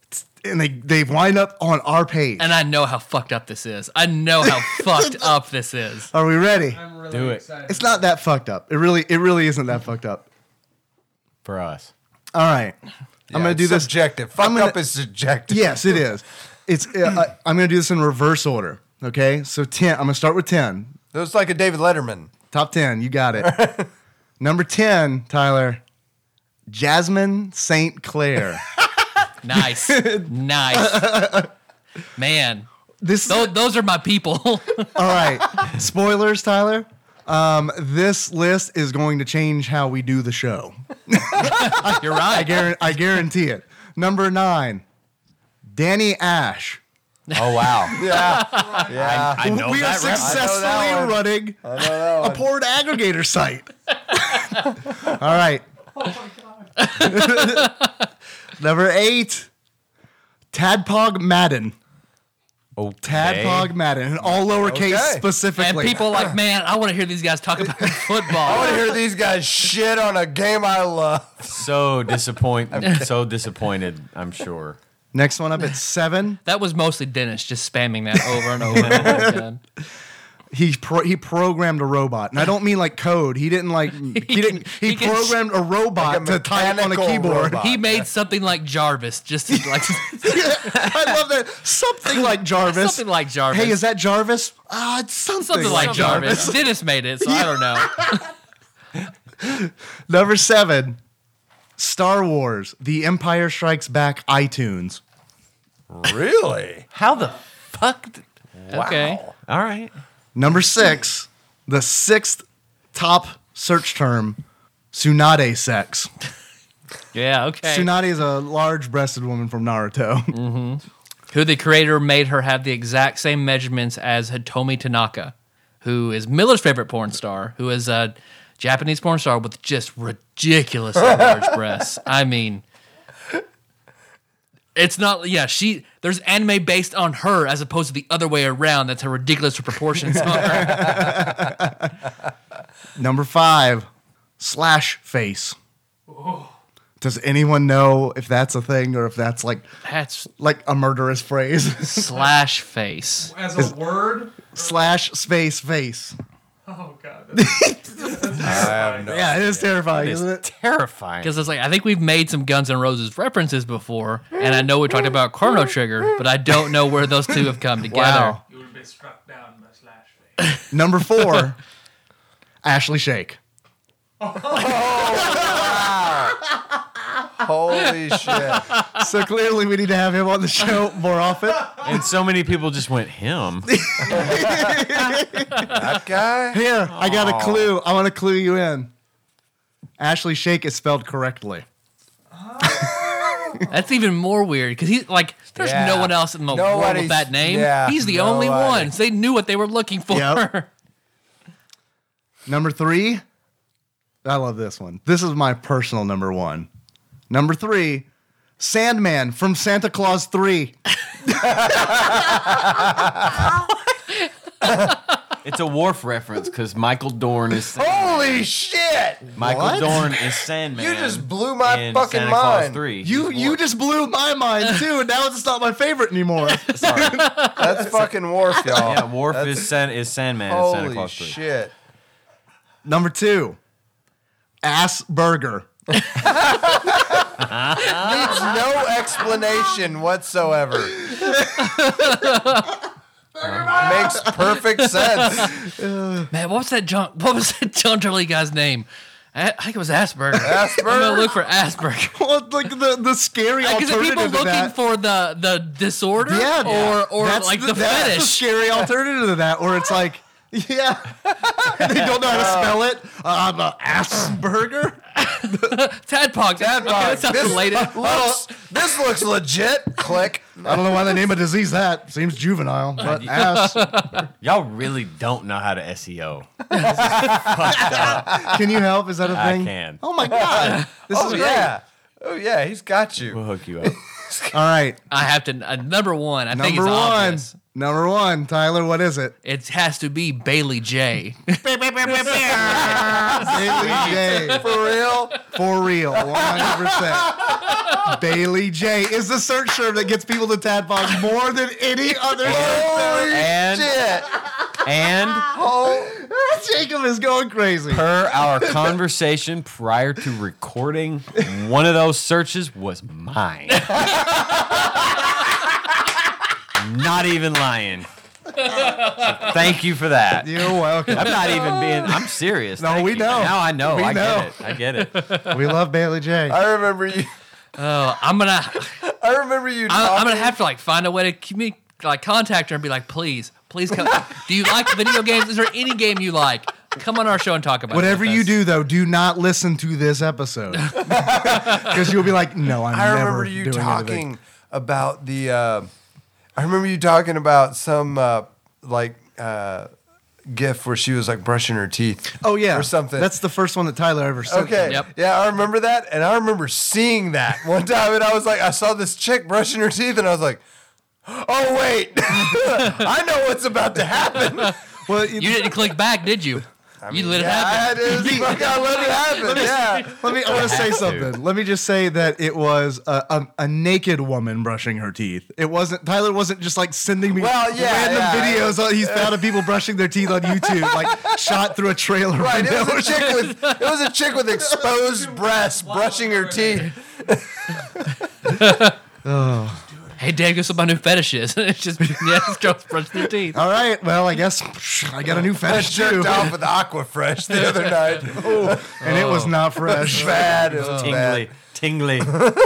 and they wind up on our page. And I know how fucked up this is. I know how fucked up this is. Are we ready? I'm really Do it. excited. It's not that fucked up. It really isn't that fucked up. For us. All right. I'm going to do this. Subjective. Fuck up is subjective. Yes, it is. It's. I'm going to do this in reverse order. Okay. So 10. I'm going to start with 10. It was like a David Letterman. Top 10. You got it. Number 10, Tyler. Jasmine St. Clair. Nice. Nice. Man. Those are my people. All right. Spoilers, Tyler. This list is going to change how we do the show. You're right. I guarantee it. Number 9, Danny Ash. Oh, wow. Yeah. I know We are that reference. successfully running a porn aggregator site. All right. Number 8, Tadpog Madden. Okay. Tadpog Madden, and all lowercase Okay. specifically. And people are like, man, I want to hear these guys talk about I football. want to hear these guys shit on a game I love. So disappointed, I'm sure. Next one up at 7. That was mostly Dennis just spamming that over and over and over again. He programmed a robot, and I don't mean like code. He didn't like. He can- programmed a robot Like a to type on a mechanical keyboard. robot. He made something like Jarvis, just to, like I love that. Something like Jarvis. something like Jarvis. Hey, is that Jarvis? It's something like Jarvis? Dennis made it, so I don't know. Number 7, Star Wars: The Empire Strikes Back iTunes. Really? How the fuck? Okay. All right. Number 6, the 6th top search term, Tsunade sex. Yeah. Okay. Tsunade is a large-breasted woman from Naruto. Who the creator made her have the exact same measurements as Hitomi Tanaka, who is Miller's favorite porn star, who is a Japanese porn star with just ridiculously large breasts. I mean, it's not. Yeah, there's anime based on her as opposed to the other way around. That's how ridiculous her proportions are. Number 5, slash face. Does anyone know if that's a thing or if that's like a murderous phrase? Slash face. As a word? Slash space face. Oh, God. Yeah, it is terrifying, isn't it? Terrifying. Because it's like, I think we've made some Guns N' Roses references before, and I know we talked about Chrono Trigger, but I don't know where those two have come together. Wow. You would be struck down by slash face. Number 4, Ashley Shake. Holy shit. So clearly we need to have him on the show more often. And so many people just went, him? That guy? Here, I got a clue. I want to clue you in. Ashley Shake is spelled correctly. That's even more weird because he's like, there's Yeah. no one else in the world Nobody's- with that name. yeah, He's the only nobody. one. So they knew what they were looking for. Yep. Number 3, I love this one. This is my personal number 1. Number 3, Sandman from Santa Claus 3. It's a Worf reference because Michael Dorn is Holy shit! Michael What? Dorn is Sandman. You just blew my in fucking Santa Claus mind. 3. You just blew my mind too, and now it's not my favorite anymore. That's fucking Worf, y'all. Yeah, Worf is Sandman in Santa Holy Claus 3. shit. Number 2, Ass Burger. Needs no explanation whatsoever. Makes perfect sense. Man, what was that John Turley guy's name? I think it was Asperger. Asperger? I'm gonna look for Asperger. Well, like the scary Because alternative people to looking that. for the disorder, Yeah, or that's like the that's the fetish. scary alternative to that, where it's like, yeah, they don't know how to spell it. I'm a Asperger. Tadpog. That sounds related. This looks legit. Click. I don't know why they name a disease that. Seems juvenile, but ass. Y'all really don't know how to SEO. Can you help? Is that a I thing? can. Oh my god, this is Oh great. yeah. Oh yeah. He's got you. We'll hook you up. All right, I have to. Number one. I think number it's one. obvious. Number 1, Tyler. What is it? It has to be Bailey J. Bailey J. For real. For real, 100%. Bailey J is the search term that gets people to Tadpog more than any other search term. And Jacob is going crazy. per our conversation prior to recording, one of those searches was mine. Not even lying. So thank you for that. You're welcome. I'm not even being. I'm serious. No, Thank we you. know. Now I know. We I know. get it. We love Bailey J. I remember you. I'm gonna Talking. have to like find a way to contact her and be like, please come. Do you like video games? Is there any game you like? Come on our show and talk about Whatever it. you do, though, do not listen to this episode because you'll be like, "No, I'm I never remember you doing talking anything." about the. I remember you talking about some gif where she was like brushing her teeth. Oh yeah, or something. That's the first one that Tyler ever sent. Okay. Yep. Yeah, I remember that, and I remember seeing that one time, and I was like, I saw this chick brushing her teeth, and I was like, oh wait, I know what's about to happen. Well, You didn't click back, did you? You let it I happen. had to fuck out, let it happen. Yeah. I want to say something. Let me just say that it was a naked woman brushing her teeth. It wasn't. Tyler wasn't just like sending me random videos he's found of people brushing their teeth on YouTube, like shot through a trailer. Right. window. It was a chick with exposed breasts brushing her teeth. Hey, Dad, guess what my new fetish is? It's just girls brushing their teeth. All right. Well, I guess I got a new I fetish too, jerked off with Aquafresh the other night. and it was not fresh. Bad. It was bad. Tingly.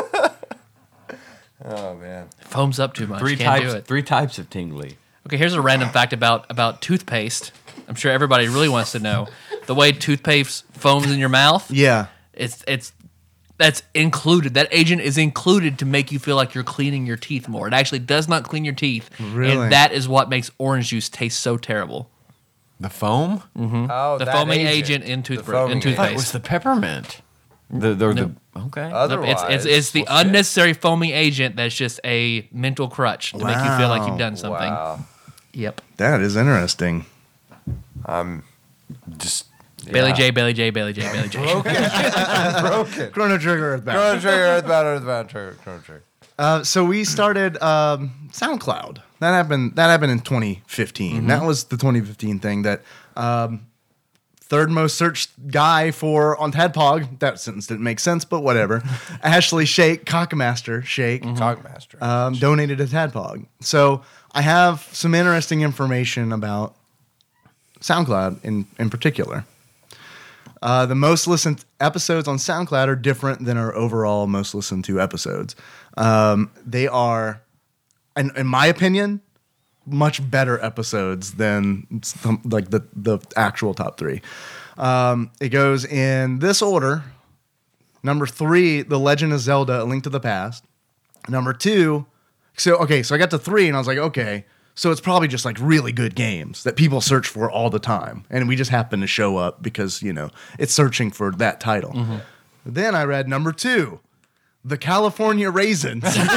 Oh man. Foams up too much. Three Can't types. do it. 3 types of tingly. Okay, here's a random fact about toothpaste. I'm sure everybody really wants to know the way toothpaste foams in your mouth. Yeah. That's included. That agent is included to make you feel like you're cleaning your teeth more. It actually does not clean your teeth, Really? and that is what makes orange juice taste so terrible. The foam? Oh, The that foaming agent in The toothpaste. foaming It was the peppermint. Okay. Otherwise, It's the unnecessary foaming agent that's just a mental crutch to make you feel like you've done something. Wow. Yep. That is interesting. Just Bailey J, Bailey J, Bailey J, Bailey J. Broken. Chrono Trigger Earthbound. Chrono Trigger, Earthbound, Chrono Trigger. So we started SoundCloud. That happened in 2015. Mm-hmm. That was the 2015 thing that third most searched guy on Tadpog. That sentence didn't make sense, but whatever. Ashley Shake, Cockmaster Shake, Cogmaster. donated to Tadpog. So I have some interesting information about SoundCloud in particular. The most listened episodes on SoundCloud are different than our overall most listened to episodes. They are, in my opinion, much better episodes than like the actual top 3. It goes in this order. Number 3, The Legend of Zelda: A Link to the Past. Number 2, so I got to 3 and I was like, okay, so it's probably just like really good games that people search for all the time. And we just happen to show up because, it's searching for that title. Mm-hmm. Then I read number 2, The California Raisins.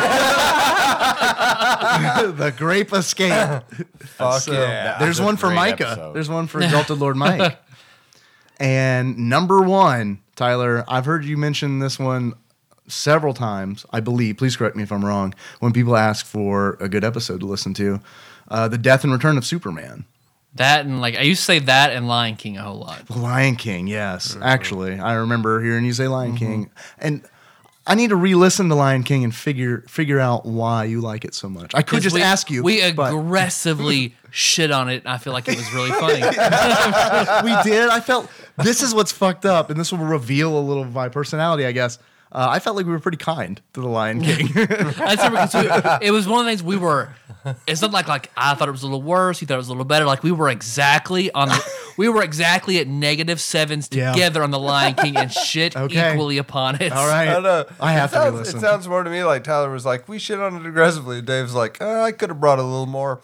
The Grape Escape. Fuck yeah. There's one for great Micah. episode. There's one for Exalted Lord Mike. And number 1, Tyler, I've heard you mention this one several times, I believe. Please correct me if I'm wrong. When people ask for a good episode to listen to, The Death and Return of Superman. That and I used to say that and Lion King a whole lot. Lion King, yes. Actually, I remember hearing you say Lion King. And I need to re-listen to Lion King and figure out why you like it so much. I could just ask you. We but aggressively shit on it, and I feel like it was really funny. we did. I felt this is what's fucked up, and this will reveal a little of my personality, I guess. I felt like we were pretty kind to the Lion King. That's because it was one of the things we were. It's not like I thought it was a little worse. You thought it was a little better. Like we were exactly at -7s together on the Lion King and shit equally upon it. All right, I don't know. I have to It listen. sounds more to me like Tyler was like, we shit on it aggressively. And Dave's like, I could have brought a little more.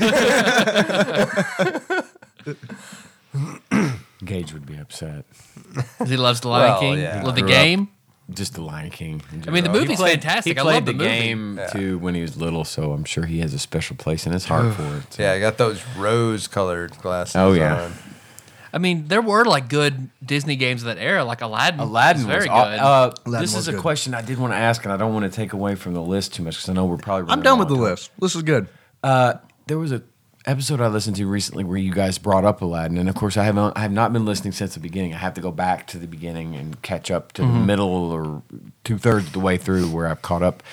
Gage would be upset. He loves the Lion Well, King. yeah. Love the Grew up game. Just the Lion King. I mean, the movie's fantastic. He I played love the movie. game too when he was little, so I'm sure he has a special place in his heart for it. So. Yeah, I got those rose-colored glasses Oh, yeah. on. I mean, there were like good Disney games of that era, like Aladdin. Aladdin was very was good. Aladdin this was is a good. question I did want to ask, and I don't want to take away from the list too much because I know we're probably. I'm running done with the long. list. This is good. There was a episode I listened to recently where you guys brought up Aladdin, and of course I have not been listening since the beginning. I have to go back to the beginning and catch up to the middle or 2/3 of the way through where I've caught up.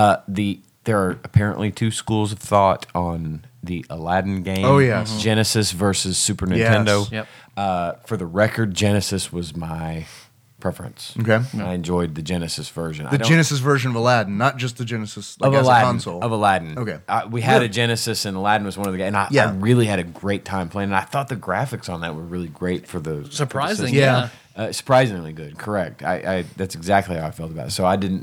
There are apparently two schools of thought on the Aladdin game. Oh, yes. Genesis versus Super Yes. Nintendo. Yep. For the record, Genesis was my preference. Okay. I enjoyed the Genesis version. The Genesis version of Aladdin, not just the Genesis like, of as Aladdin. a console. Of Aladdin. Okay. We had Really? a Genesis, and Aladdin was one of the games. And I really had a great time playing. And I thought the graphics on that were really great for the Surprising, for the system. yeah. Surprisingly good. Correct. That's exactly how I felt about it. So I didn't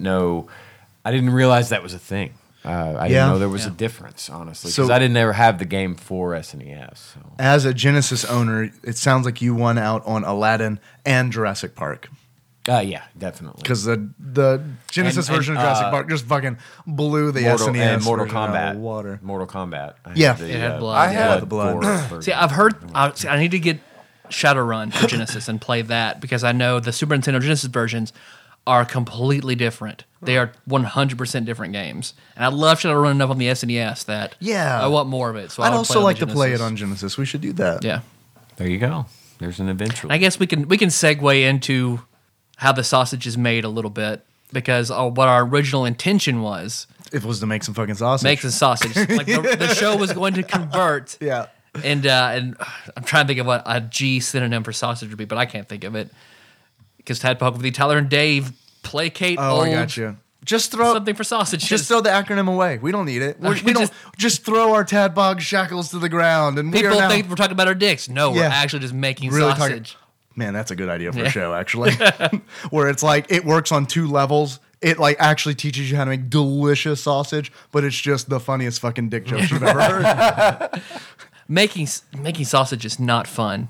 realize that was a thing. I didn't know there was a difference, honestly, because So- I didn't ever have the game for SNES. So. As a Genesis owner, it sounds like you won out on Aladdin and Jurassic Park. Yeah, definitely. Because the Genesis And- version of Jurassic Park just fucking blew the SNES and Mortal version out of Kombat. the water. Mortal Kombat. I Yeah. had It had blood. I had the blood. gore version. See, I've heard. I need to get Shadowrun for Genesis and play that because I know the Super Nintendo Genesis versions are completely different. They are 100% different games, and I love Shadowrun enough on the SNES that I want more of it. So I'd I would also play on like the to play it Genesis. on Genesis. We should do that. Yeah, There you go. There's an eventual. I guess we can segue into how the sausage is made a little bit because what our original intention was It was to make some fucking sausage. make the sausage. Like the show was going to convert. Yeah. And I'm trying to think of what a G synonym for sausage would be, but I can't think of it. Because Tadpog with the Tyler and Dave placate Oh, old I got you. Just throw something for sausage. Just throw the acronym away. We don't need it. We We don't just throw our Tadpog shackles to the ground and we People are now, think we're talking about our dicks. No, we're Yeah. actually just making Really sausage. Man, that's a good idea for a show, actually. Where it's like it works on two levels. It like actually teaches you how to make delicious sausage, but it's just the funniest fucking dick jokes you've ever heard. Making sausage is not fun.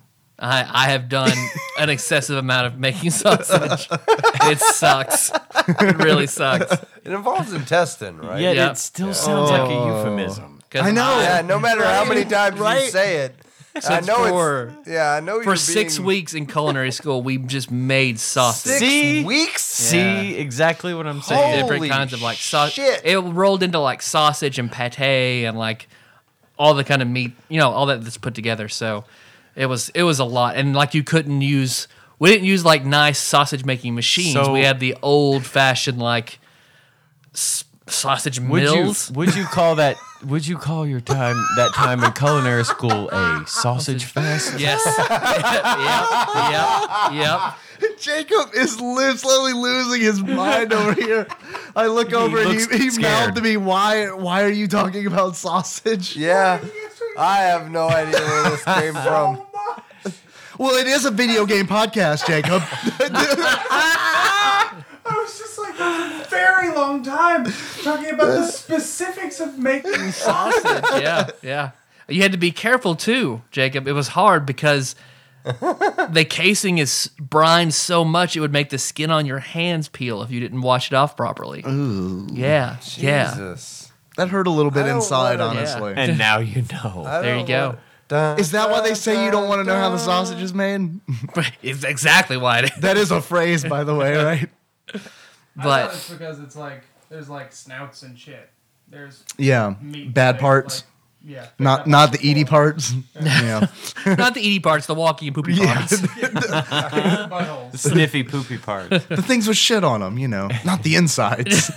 I have done an excessive amount of making sausage. It sucks. It really sucks. It involves intestine, right? Yet Yeah. it still sounds like a euphemism. 'Cause I know. Yeah, no matter how many times Right? you say it. I know I know For you're 6 being weeks in culinary school, we just made sausage. 6 See? weeks. See exactly what I'm saying. Holy Different kinds of like sausage. shit. It rolled into like sausage and pate and like all the kind of meat, all that's put together. So it was a lot, and like we didn't use like nice sausage making machines. So- We had the old fashioned like sausage mills. Would you call your time in culinary school a sausage fest? Yes. Yep. Jacob is slowly losing his mind over here. I look over and looks he scared. mouthed to me, why are you talking about sausage? Yeah. I have no idea where this came from. Well, it is a video game podcast, Jacob. I was just like a very long time talking about the specifics of making sausage. Yeah. You had to be careful too, Jacob. It was hard because the casing is brined so much it would make the skin on your hands peel if you didn't wash it off properly. Ooh. Yeah. Jesus. That hurt a little bit I don't inside, wanna- honestly. And now you know. There you go. Is that why they say you don't want to know how the sausage is made? It's exactly why it is. That is a phrase, by the way, right? I But thought it's because it's like there's like snouts and shit. There's Yeah. meat. Bad that, parts. Like, yeah. Not the eaty parts. Yeah. not the eaty parts, the walking and poopy parts. buttholes. Sniffy poopy part. The things with shit on them, not the insides.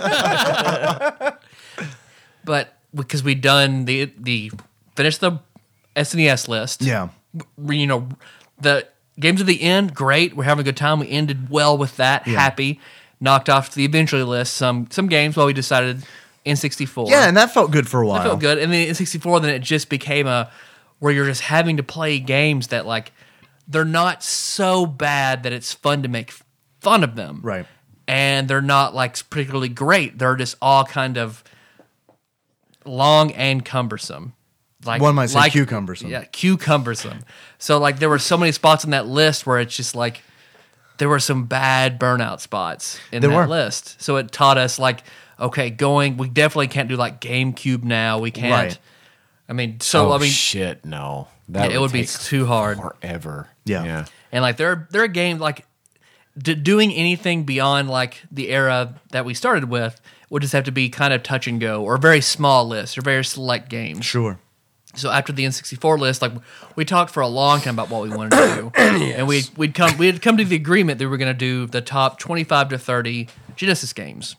But because we done the finished the SNES list. Yeah. The games at the end, great. We're having a good time. We ended well with that. Yeah. Happy. Knocked off the eventually list some games while we decided N64. Yeah, and that felt good for a while. That felt good. And then N64, then it just became where you're just having to play games that like they're not so bad that it's fun to make fun of them. Right. And they're not like particularly great. They're just all kind of long and cumbersome. Like One might say cucumbersome. Yeah, cucumbersome. So like there were so many spots in that list where it's just like there were some bad burnout spots in There that were. list. So it taught us like, okay, we definitely can't do like GameCube now. We can't. Right. I mean, Oh, I mean, shit, no. it would be take too hard. forever. Yeah. And like they're a game like doing anything beyond like the era that we started with would just have to be kind of touch and go, or a very small list, or very select games. Sure. So after the N64 list, like we talked for a long time about what we wanted to do, and we had come to the agreement that we were going to do the top 25 to 30 Genesis games.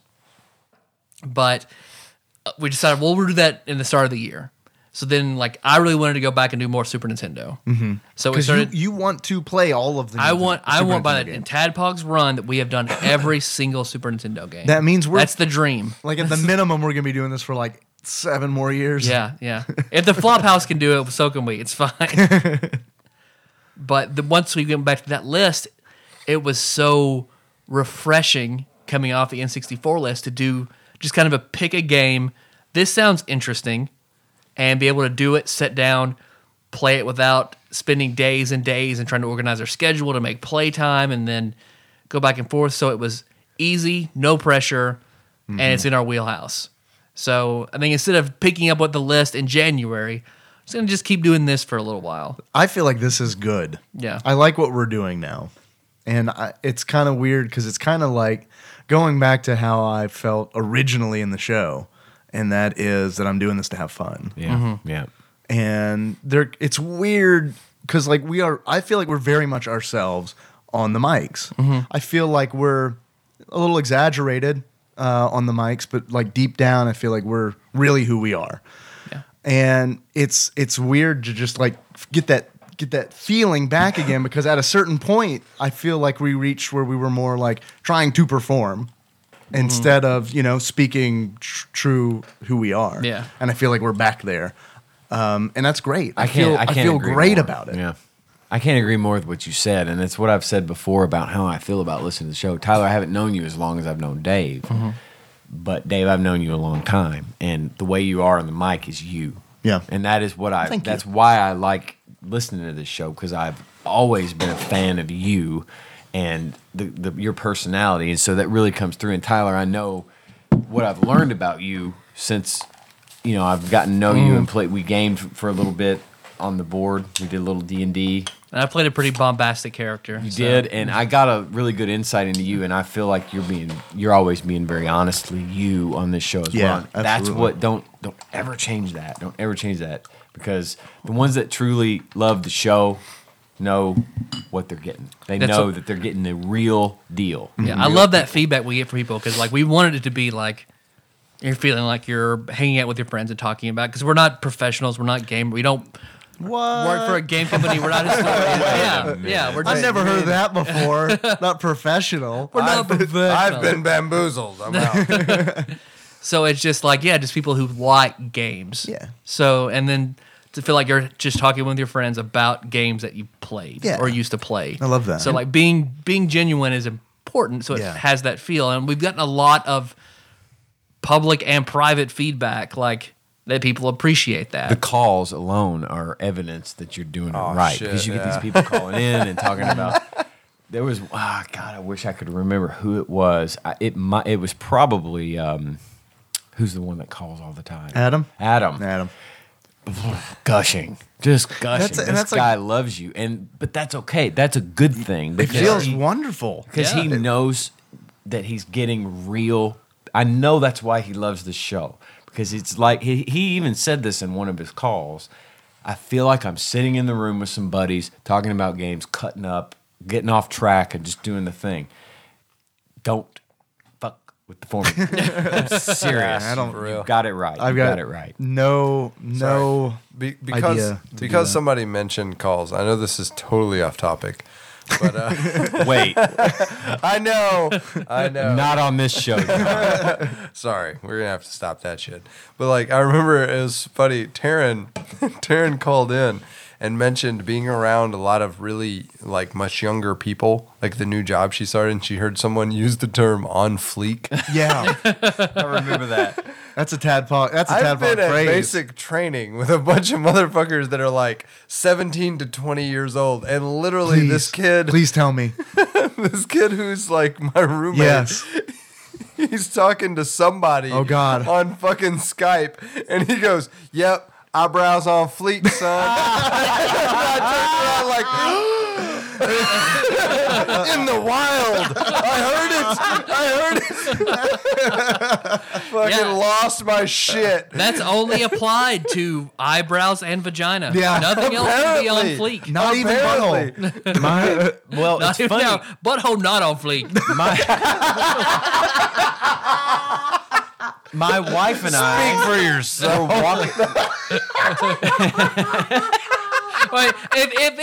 But we decided we'll do that in the start of the year. So then, like, I really wanted to go back and do more Super Nintendo. Mm-hmm. So we Because started. you want to play all of the. I want Super by Nintendo that in games. Tadpog's run that we have done every single Super Nintendo game. That means that's the dream. Like at the minimum, we're gonna be doing this for like 7 more years. Yeah. If the Flophouse can do it, so can we. It's fine. But once we went back to that list, it was so refreshing coming off the N64 list to do just kind of pick a game. This sounds interesting, and be able to do it, sit down, play it without spending days and days and trying to organize our schedule to make playtime and then go back and forth. So it was easy, no pressure, and it's in our wheelhouse. So I think instead of picking up with the list in January, I'm just going to just keep doing this for a little while. I feel like this is good. Yeah. I like what we're doing now. And it's kind of weird because it's kind of like going back to how I felt originally in the show. And that is that I'm doing this to have fun. Yeah. Yeah. And it's weird because like I feel like we're very much ourselves on the mics. I feel like we're a little exaggerated on the mics, but like deep down, I feel like we're really who we are. Yeah. And it's weird to just like get that feeling back again because at a certain point, I feel like we reached where we were more like trying to perform instead of speaking true who we are. Yeah. And I feel like we're back there. And that's great. I can't feel agree great more. about it. Yeah. I can't agree more with what you said, and it's what I've said before about how I feel about listening to the show. Tyler, I haven't known you as long as I've known Dave, but Dave, I've known you a long time, and the way you are on the mic is you. Yeah. And that is what Thank you. that's why I like listening to this show, because I've always been a fan of you and your personality, and so that really comes through. And Tyler, I know what I've learned about you since I've gotten to know you and played. We gamed for a little bit on the board. We did a little D&D. And I played a pretty bombastic character. You did, and I got a really good insight into you, and I feel like you're always being very honestly you on this show as well. And that's absolutely. what don't ever change that. Don't ever change that, because the ones that truly love the show know what they're getting. They know that they're getting the real deal. Yeah, I love that feedback we get from people because like we wanted it to be like you're feeling like you're hanging out with your friends and talking about, because we're not professionals, we're not game, we don't work for a game company, we're not historians. Yeah, we're just, I've never heard that before. Not professional. we're not professionals. I've been bamboozled. I'm out. So it's just like, just people who like games. Yeah. So, and then to feel like you're just talking with your friends about games that you played Yeah. or used to play. I love that. So like being genuine is important, so it has that feel. And we've gotten a lot of public and private feedback, like that people appreciate that. The calls alone are evidence that you're doing it right, shit, because you get these people calling in and talking about. There was God, I wish I could remember who it was. It was probably who's the one that calls all the time? Adam. Adam. Just gushing. That's this guy loves you, but that's okay. That's a good thing. It feels wonderful. because he knows that he's getting real. I know that's why he loves the show, because it's like he even said this in one of his calls. I feel like I'm sitting in the room with some buddies talking about games, cutting up, getting off track, and just doing the thing. Don't fuck with the formula. I'm serious. You got it right. You got it right. No. Because somebody mentioned calls. I know this is totally off topic, but Wait, I know. not on this show. Sorry, we're gonna have to stop that shit. But like, I remember it was funny. Taryn called in and mentioned being around a lot of really like much younger people, like the new job she started, and she heard someone use the term "on fleek." Yeah. I remember that. That's a tadpog. That's a I've tadpog been at phrase. basic training with a bunch of motherfuckers that are like 17 to 20 years old, and literally this kid Please tell me. this kid who's like my roommate. Yes. He's talking to somebody Oh, God. on fucking Skype, and he goes, "Yep, eyebrows on fleek, son. I turned around like, in the wild. I heard it. Fucking lost my shit. That's only applied to eyebrows and vagina. Yeah. Nothing else can be on Apparently. fleek. Not even butthole. Well, Not it's even funny. now. Butthole not on fleek. My wife and I Speak for yourself. were walking. Right. If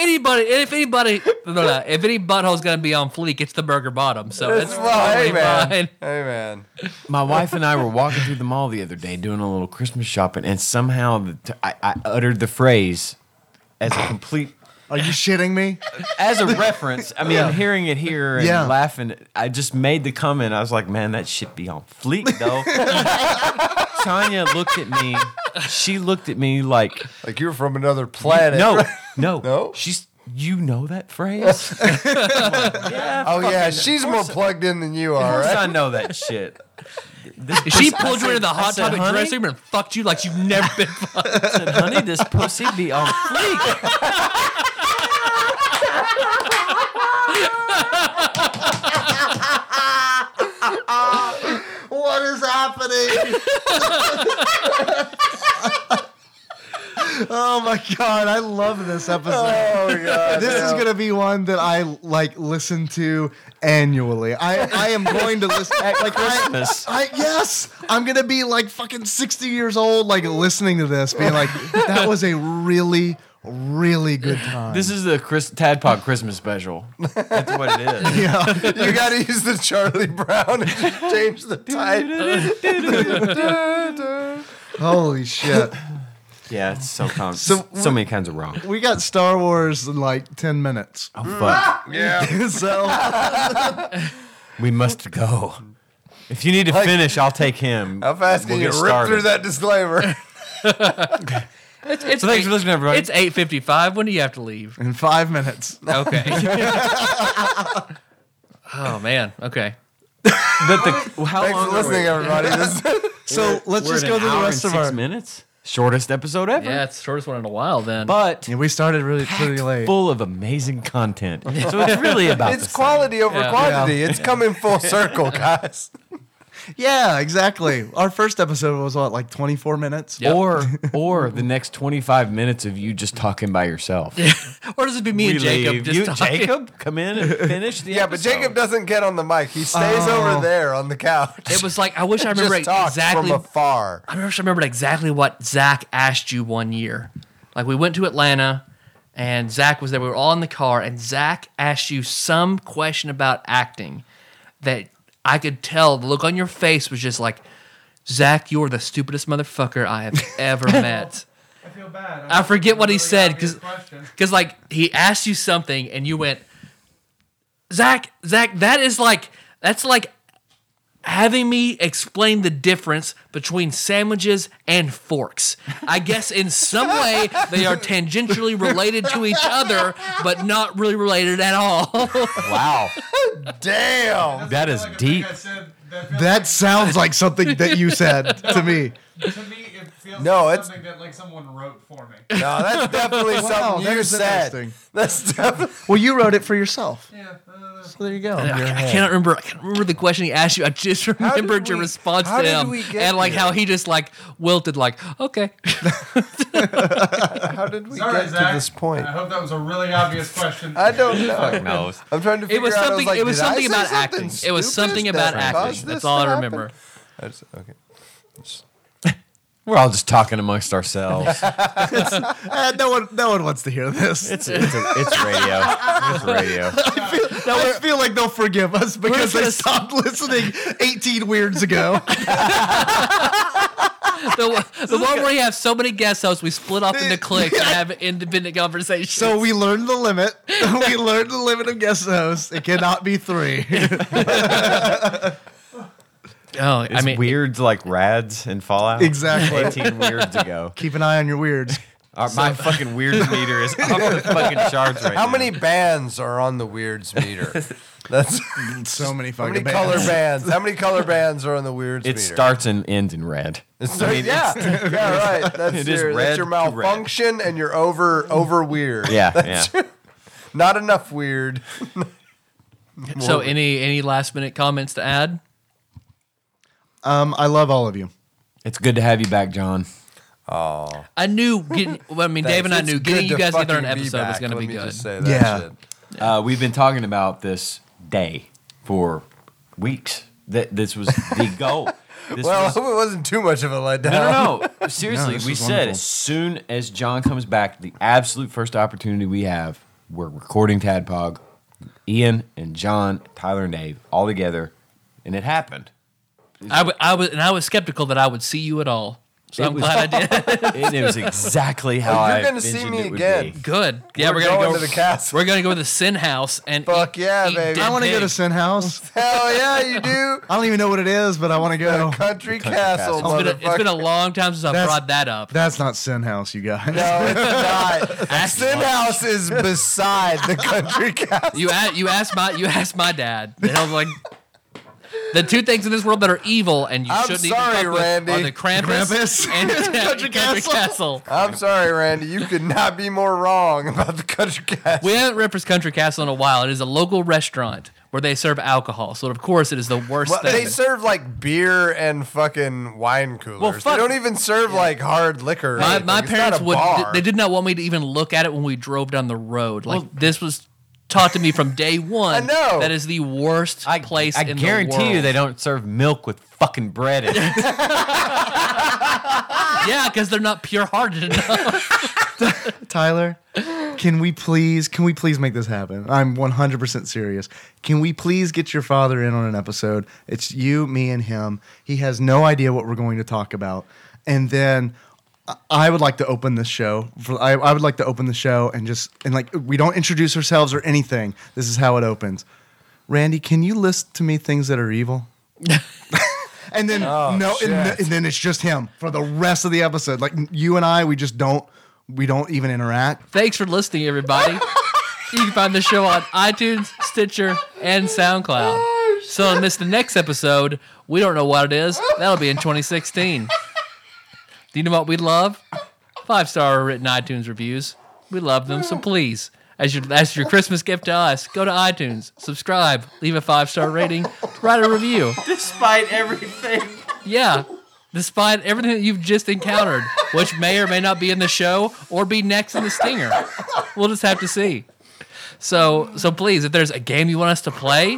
any butthole's gonna be on fleek, it's the burger bottom. So That's that's fine. Hey, totally man. fine. Hey, man. My wife and I were walking through the mall the other day doing a little Christmas shopping, and somehow I uttered the phrase as a complete. Are you shitting me? As a reference, I mean, I'm hearing it here and Yeah. laughing. I just made the comment. I was like, man, that shit be on fleek, though. Tanya looked at me. She looked at me like, Like you're from another planet. no. No? She's, you know that phrase? Oh, yeah. She's more plugged in than you Of are, course right? I know that shit. She pulled you into the I hot said, topic honey? dressing room and fucked you like you've never been fucked. I said, honey, this pussy be on fleek. What is happening? Oh my god, I love this episode. Oh, God. This is gonna be one that I like listen to annually. I am going to listen At like Christmas. yes, I'm gonna be like fucking 60 years old, like listening to this, being like, that was a really, really good time. This is the Tadpog Christmas special. That's what it is. You got to use the Charlie Brown and change the type. Holy shit. Yeah, it's so So- so many kinds of wrong. We got Star Wars in like 10 minutes. Oh fuck. Yeah. So We must go. If you need to finish, I'll take him. How fast can We'll you get rip started. through that disclimer? It's So thanks for listening, everybody. It's 8:55. When do you have to leave? in 5 minutes. Okay. Oh man. Okay. But how Thanks long for listening, everybody. This So let's We're just at go an through the hour rest and of 6 our. minutes. Shortest episode ever. Yeah, it's the shortest one in a while. Then. But Yeah, we started really pretty late. full of amazing content. So it's really about it's the quality over Yeah. quantity. It's coming full circle, guys. Yeah, exactly. Our first episode was what, like 24 minutes? Yep. Or the next 25 minutes of you just talking by yourself. Or does it be me and Jacob leave. just You, talking? Jacob, come in and finish the Yeah, but episode. Jacob doesn't get on the mic. He stays over there on the couch. It was like I wish I remember Just talk exactly. from afar. I remembered exactly what Zach asked you one year. Like we went to Atlanta, and Zach was there. We were all in the car, and Zach asked you some question about acting that I could tell the look on your face was just like, Zach, you're the stupidest motherfucker I have ever met. I feel bad. I forget what he said, because Because like he asked you something, and you went, Zach, that's like having me explain the difference between sandwiches and forks. I guess in some way they are tangentially related to each other, but not really related at all. Wow. Damn. That is deep. That sounds like something that you said to me. To me, it feels No, like it's- something that like someone wrote for me. No, that's definitely Wow, something that you is said. interesting. That's definitely. Well, you wrote it for yourself. Yeah. So there you go. I can't remember the question he asked you. I just remembered your we- response how to did him we get and like here? how he just like wilted like, okay. How did we Sorry, get Zach. to this point? I hope that was a really obvious question. I don't know. knows. I'm trying to figure It was out. something. I was like, it was did I something say about something acting. It was stupid something that about caused acting. this That's all to I happen? remember. Okay. We're all just talking amongst ourselves. No one wants to hear this. It's radio. It's radio. I feel like they'll forgive us because they stopped listening 18 weirds ago. The one where you have so many guest hosts, we split off into cliques and have independent conversations. So we learned the limit. We learned the limit of guest hosts. It cannot be 3. oh, It's I mean, weirds like Rads and Fallout. Exactly. 18 weirds ago. Keep an eye on your weirds. My fucking weird meter is off the fucking charts right now. How many bands are on the Weirds meter? That's So many how fucking many color bands. bands. How many color bands are on the weird It meter? starts and ends in red. Yeah, right. That's It is your, red that's your to red. malfunction, and you're over weird. Yeah. Not enough weird. So any last minute comments to add? I love all of you. It's good to have you back, John. I knew getting. Well, I mean, Dave and I It's knew good getting you to guys together on an fucking be episode was back. going to Let be me good. just say that Yeah. shit. We've been talking about this day for weeks. This was the goal. This Well, I was- hope it wasn't too much of a letdown. no. Seriously, No, this we was said wonderful. as soon as John comes back, the absolute first opportunity we have, we're recording Tadpog. Ian and John, Tyler and Dave, all together, and it happened. I was skeptical that I would see you at all. So It I'm was- glad I did. And it was exactly how You're I gonna see envisioned me it would again. be. Good. Yeah, We're we're gonna going go to the castle. We're gonna go to the Sin House and Fuck yeah, eat baby. dead I want to go to pig. Sin House. Hell yeah, you do. I don't even know what it is, but I want to go. Country Castle, It's been a long time since I've That's- brought that up. That's not Sin House, you guys. No, it's not. Sin House is beside the Country Castle. You asked my dad. And I was like, the two things in this world that are evil and you I'm shouldn't sorry, even fuck with Randy. are the Krampus, and Country Castle. I'm sorry, Randy. You could not be more wrong about the Country Castle. We haven't referenced Country Castle in a while. It is a local restaurant where they serve alcohol. So of course it is the worst Well, thing. they serve like beer and fucking wine coolers. fuck- They don't even serve like hard liquor. or my anything. It's parents not a bar. they did not want me to even look at it when we drove down the road. Like this was taught to me from day one. I know. That is the worst place I in the guarantee world. you they don't serve milk with fucking bread in it. Yeah, because they're not pure-hearted enough. Tyler, can we please make this happen? I'm 100% serious. Can we please get your father in on an episode? It's you, me, and him. He has no idea what we're going to talk about. And then I would like to open this show. I would like to open the show and we don't introduce ourselves or anything. This is how it opens. Randy, can you list to me things that are evil? And then and then it's just him for the rest of the episode. Like you and I, we don't even interact. Thanks for listening, everybody. You can find the show on iTunes, Stitcher, and SoundCloud. So don't miss the next episode. We don't know what it is. That'll be in 2016. Do you know what we love? 5-star written iTunes reviews. We love them, so please, as your Christmas gift to us, go to iTunes, subscribe, leave a 5-star rating, write a review. Despite everything. Yeah, despite everything that you've just encountered, which may or may not be in the show or be next in the stinger. We'll just have to see. So please, if there's a game you want us to play,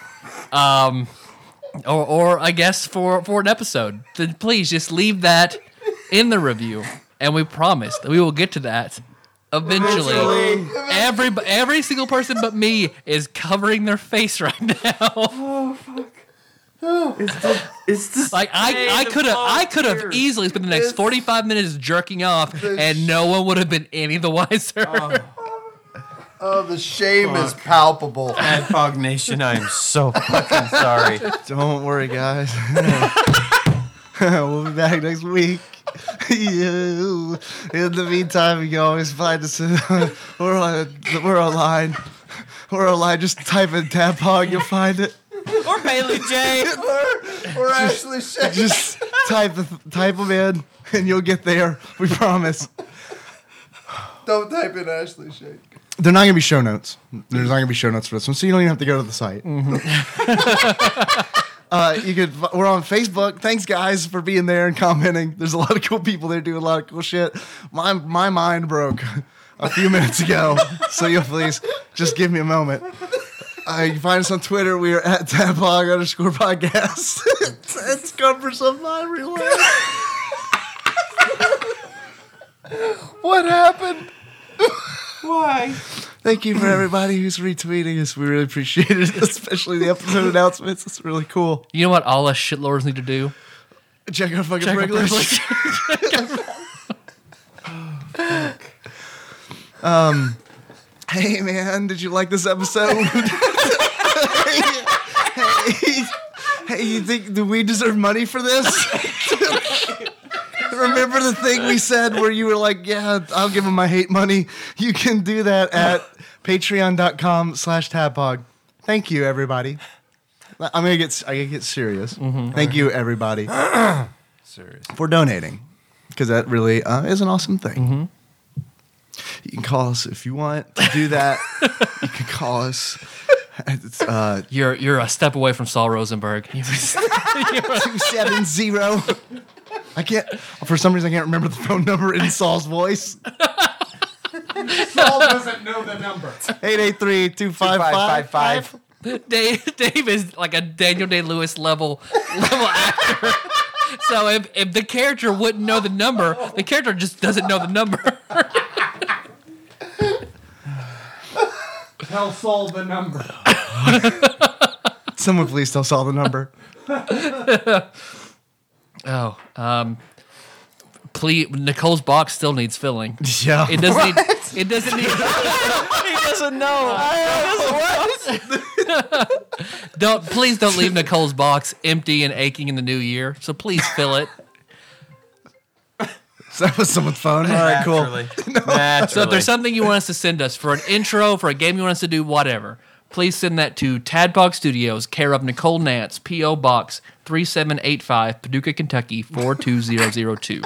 or I guess for an episode, then please just leave that in the review, and we promise that we will get to that eventually. Every single person but me is covering their face right now. It's just Like I could have easily spent the next 45 minutes jerking off, and no one would have been any the wiser. Oh, the shame is palpable. Tadpog Nation, I am so fucking sorry. Don't worry, guys. We'll be back next week. In the meantime, you can always find us. We're online. We're online. Just type in Tadpog, you'll find it. Or Bailey J. Or Ashley Shea. Just type them in, and you'll get there. We promise. Don't type in Ashley Shea. They're not going to be show notes. There's not going to be show notes for this one, so you don't even have to go to the site. We're on Facebook. Thanks, guys, for being there and commenting. There's a lot of cool people there doing a lot of cool shit. My mind broke a few minutes ago, so you'll please just give me a moment. You can find us on Twitter. We are at Tadpog_podcast. It's good for some real What happened? Why? Thank you for everybody who's retweeting us. We really appreciate it, especially the episode announcements. It's really cool. You know what all us shitlords need to do? Check our fucking Check our privilege. Hey man, did you like this episode? hey, you think do we deserve money for this? Remember the thing we said where you were like, yeah, I'll give them my hate money. You can do that at patreon.com/Tadpog. Thank you, everybody. I gotta get serious. Thank you, everybody, Serious. for donating, because that really is an awesome thing. You can call us if you want to do that. You can call us. It's, You're a step away from Saul Rosenberg. 270. I can't. For some reason, I can't remember the phone number in Saul's voice. Saul doesn't know the number. 883-255-5555. Dave is like a Daniel Day-Lewis level actor. So if the character wouldn't know the number, the character just doesn't know the number. Tell Saul the number. Someone please tell Saul the number. Please, Nicole's box still needs filling. Yeah. It doesn't need. It doesn't need. He doesn't know. Please don't leave Nicole's box empty and aching in the new year. So please fill it. So that was someone's phone. All right, cool. Naturally. So if there's something you want us to send us for an intro, for a game you want us to do, whatever, please send that to Tadpog Studios, care of Nicole Nance, P.O. Box 3785, Paducah, Kentucky 42002.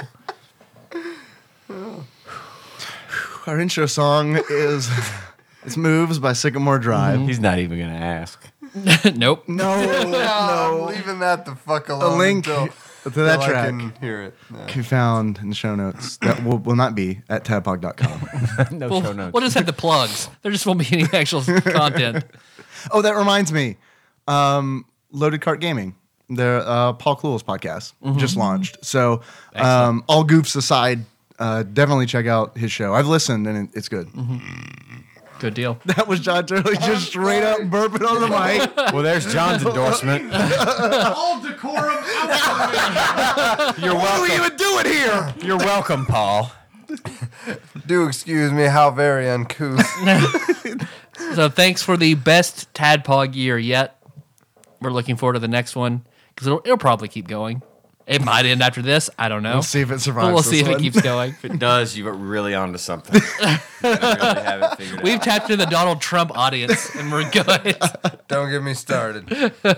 Our intro song is "It's Moves" by Sycamore Drive. He's not even going to ask. Nope. No, I'm leaving that the fuck a alone. link until- to that until I track can hear it. No. can be found in the show notes. That will not be at tadpog.com. No We'll, show notes. we'll just have the plugs. There just won't be any actual content. Oh, that reminds me. Loaded Cart Gaming, their Paul Kluhl's podcast just launched. So all goofs aside, definitely check out his show. I've listened and it's good. Good deal. That was John Turley just straight up burping on the mic. Well, there's John's endorsement. All decorum out. You're What are we welcome. even doing here? You're welcome, Paul. Do excuse me, how very uncouth. So thanks for the best Tadpog year yet. We're looking forward to the next one because it'll probably keep going. It might end after this. I don't know. We'll see if it survives. But we'll see this if it one. keeps going. If it does, you're really onto something. You really have it figured We've out. tapped into the Donald Trump audience, and we're good. Don't get me started.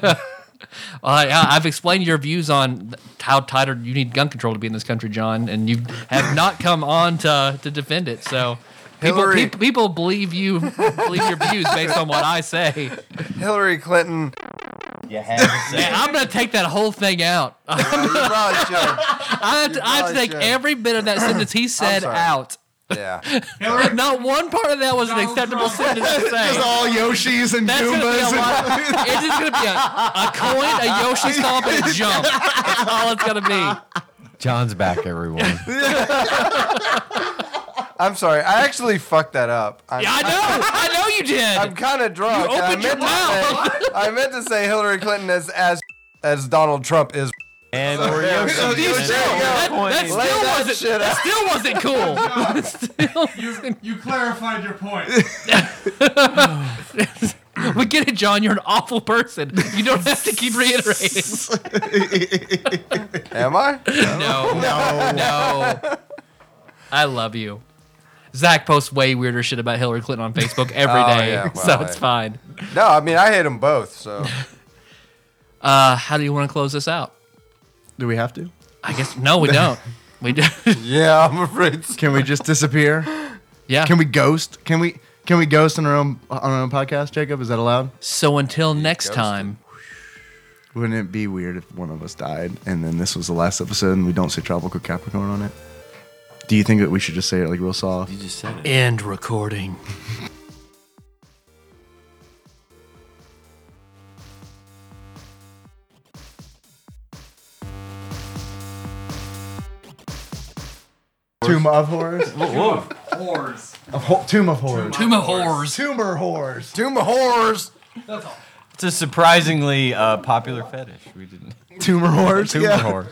I've explained your views on how tighter you need gun control to be in this country, John, and you have not come on to defend it. So Hillary- people believe your views based on what I say. Hillary Clinton. You have to say Man, I'm going to take that whole thing out. You probably should. I have to take should. every bit of that sentence he said sorry. out. Yeah. Hillary, Not one part of that was an Donald acceptable Trump. sentence to say. Just all Yoshis and That's gonna be a Goombas. lot. It's just gonna be a coin, a Yoshi stomp, and a jump. That's all it's gonna be. John's back, everyone. I'm sorry. I actually fucked that up. Yeah, I know you did. I'm kind of drunk. You and opened your I meant to say Hillary Clinton as Donald Trump is. And There we go. Yoshi. There you go. that Lay that still wasn't cool. you clarified your point. We get it, John. You're an awful person. You don't have to keep reiterating. Am I? No. I love you. Zach posts way weirder shit about Hillary Clinton on Facebook every Oh, day, yeah, so well, it's hey. fine. No, I mean I hate them both. So How do you want to close this out? Do we have to? I guess no, we don't. We do. yeah, I'm afraid. So. Can we just disappear? Yeah. Can we ghost? Can we ghost on our own podcast, Jacob? Is that allowed? So until next ghosted. time. Wouldn't it be weird if one of us died and then this was the last episode and we don't say Tropical Capricorn on it? Do you think that we should just say it like real soft? You just said it. End recording. Tomb of Horrors? Whoa. Whores. Tomb of Horrors. Tomb of Horrors. Tumor Horrors. Tomb of Horrors. That's all. It's a surprisingly popular fetish. We didn't. Tumor Horrors? Tumor Yeah. horror.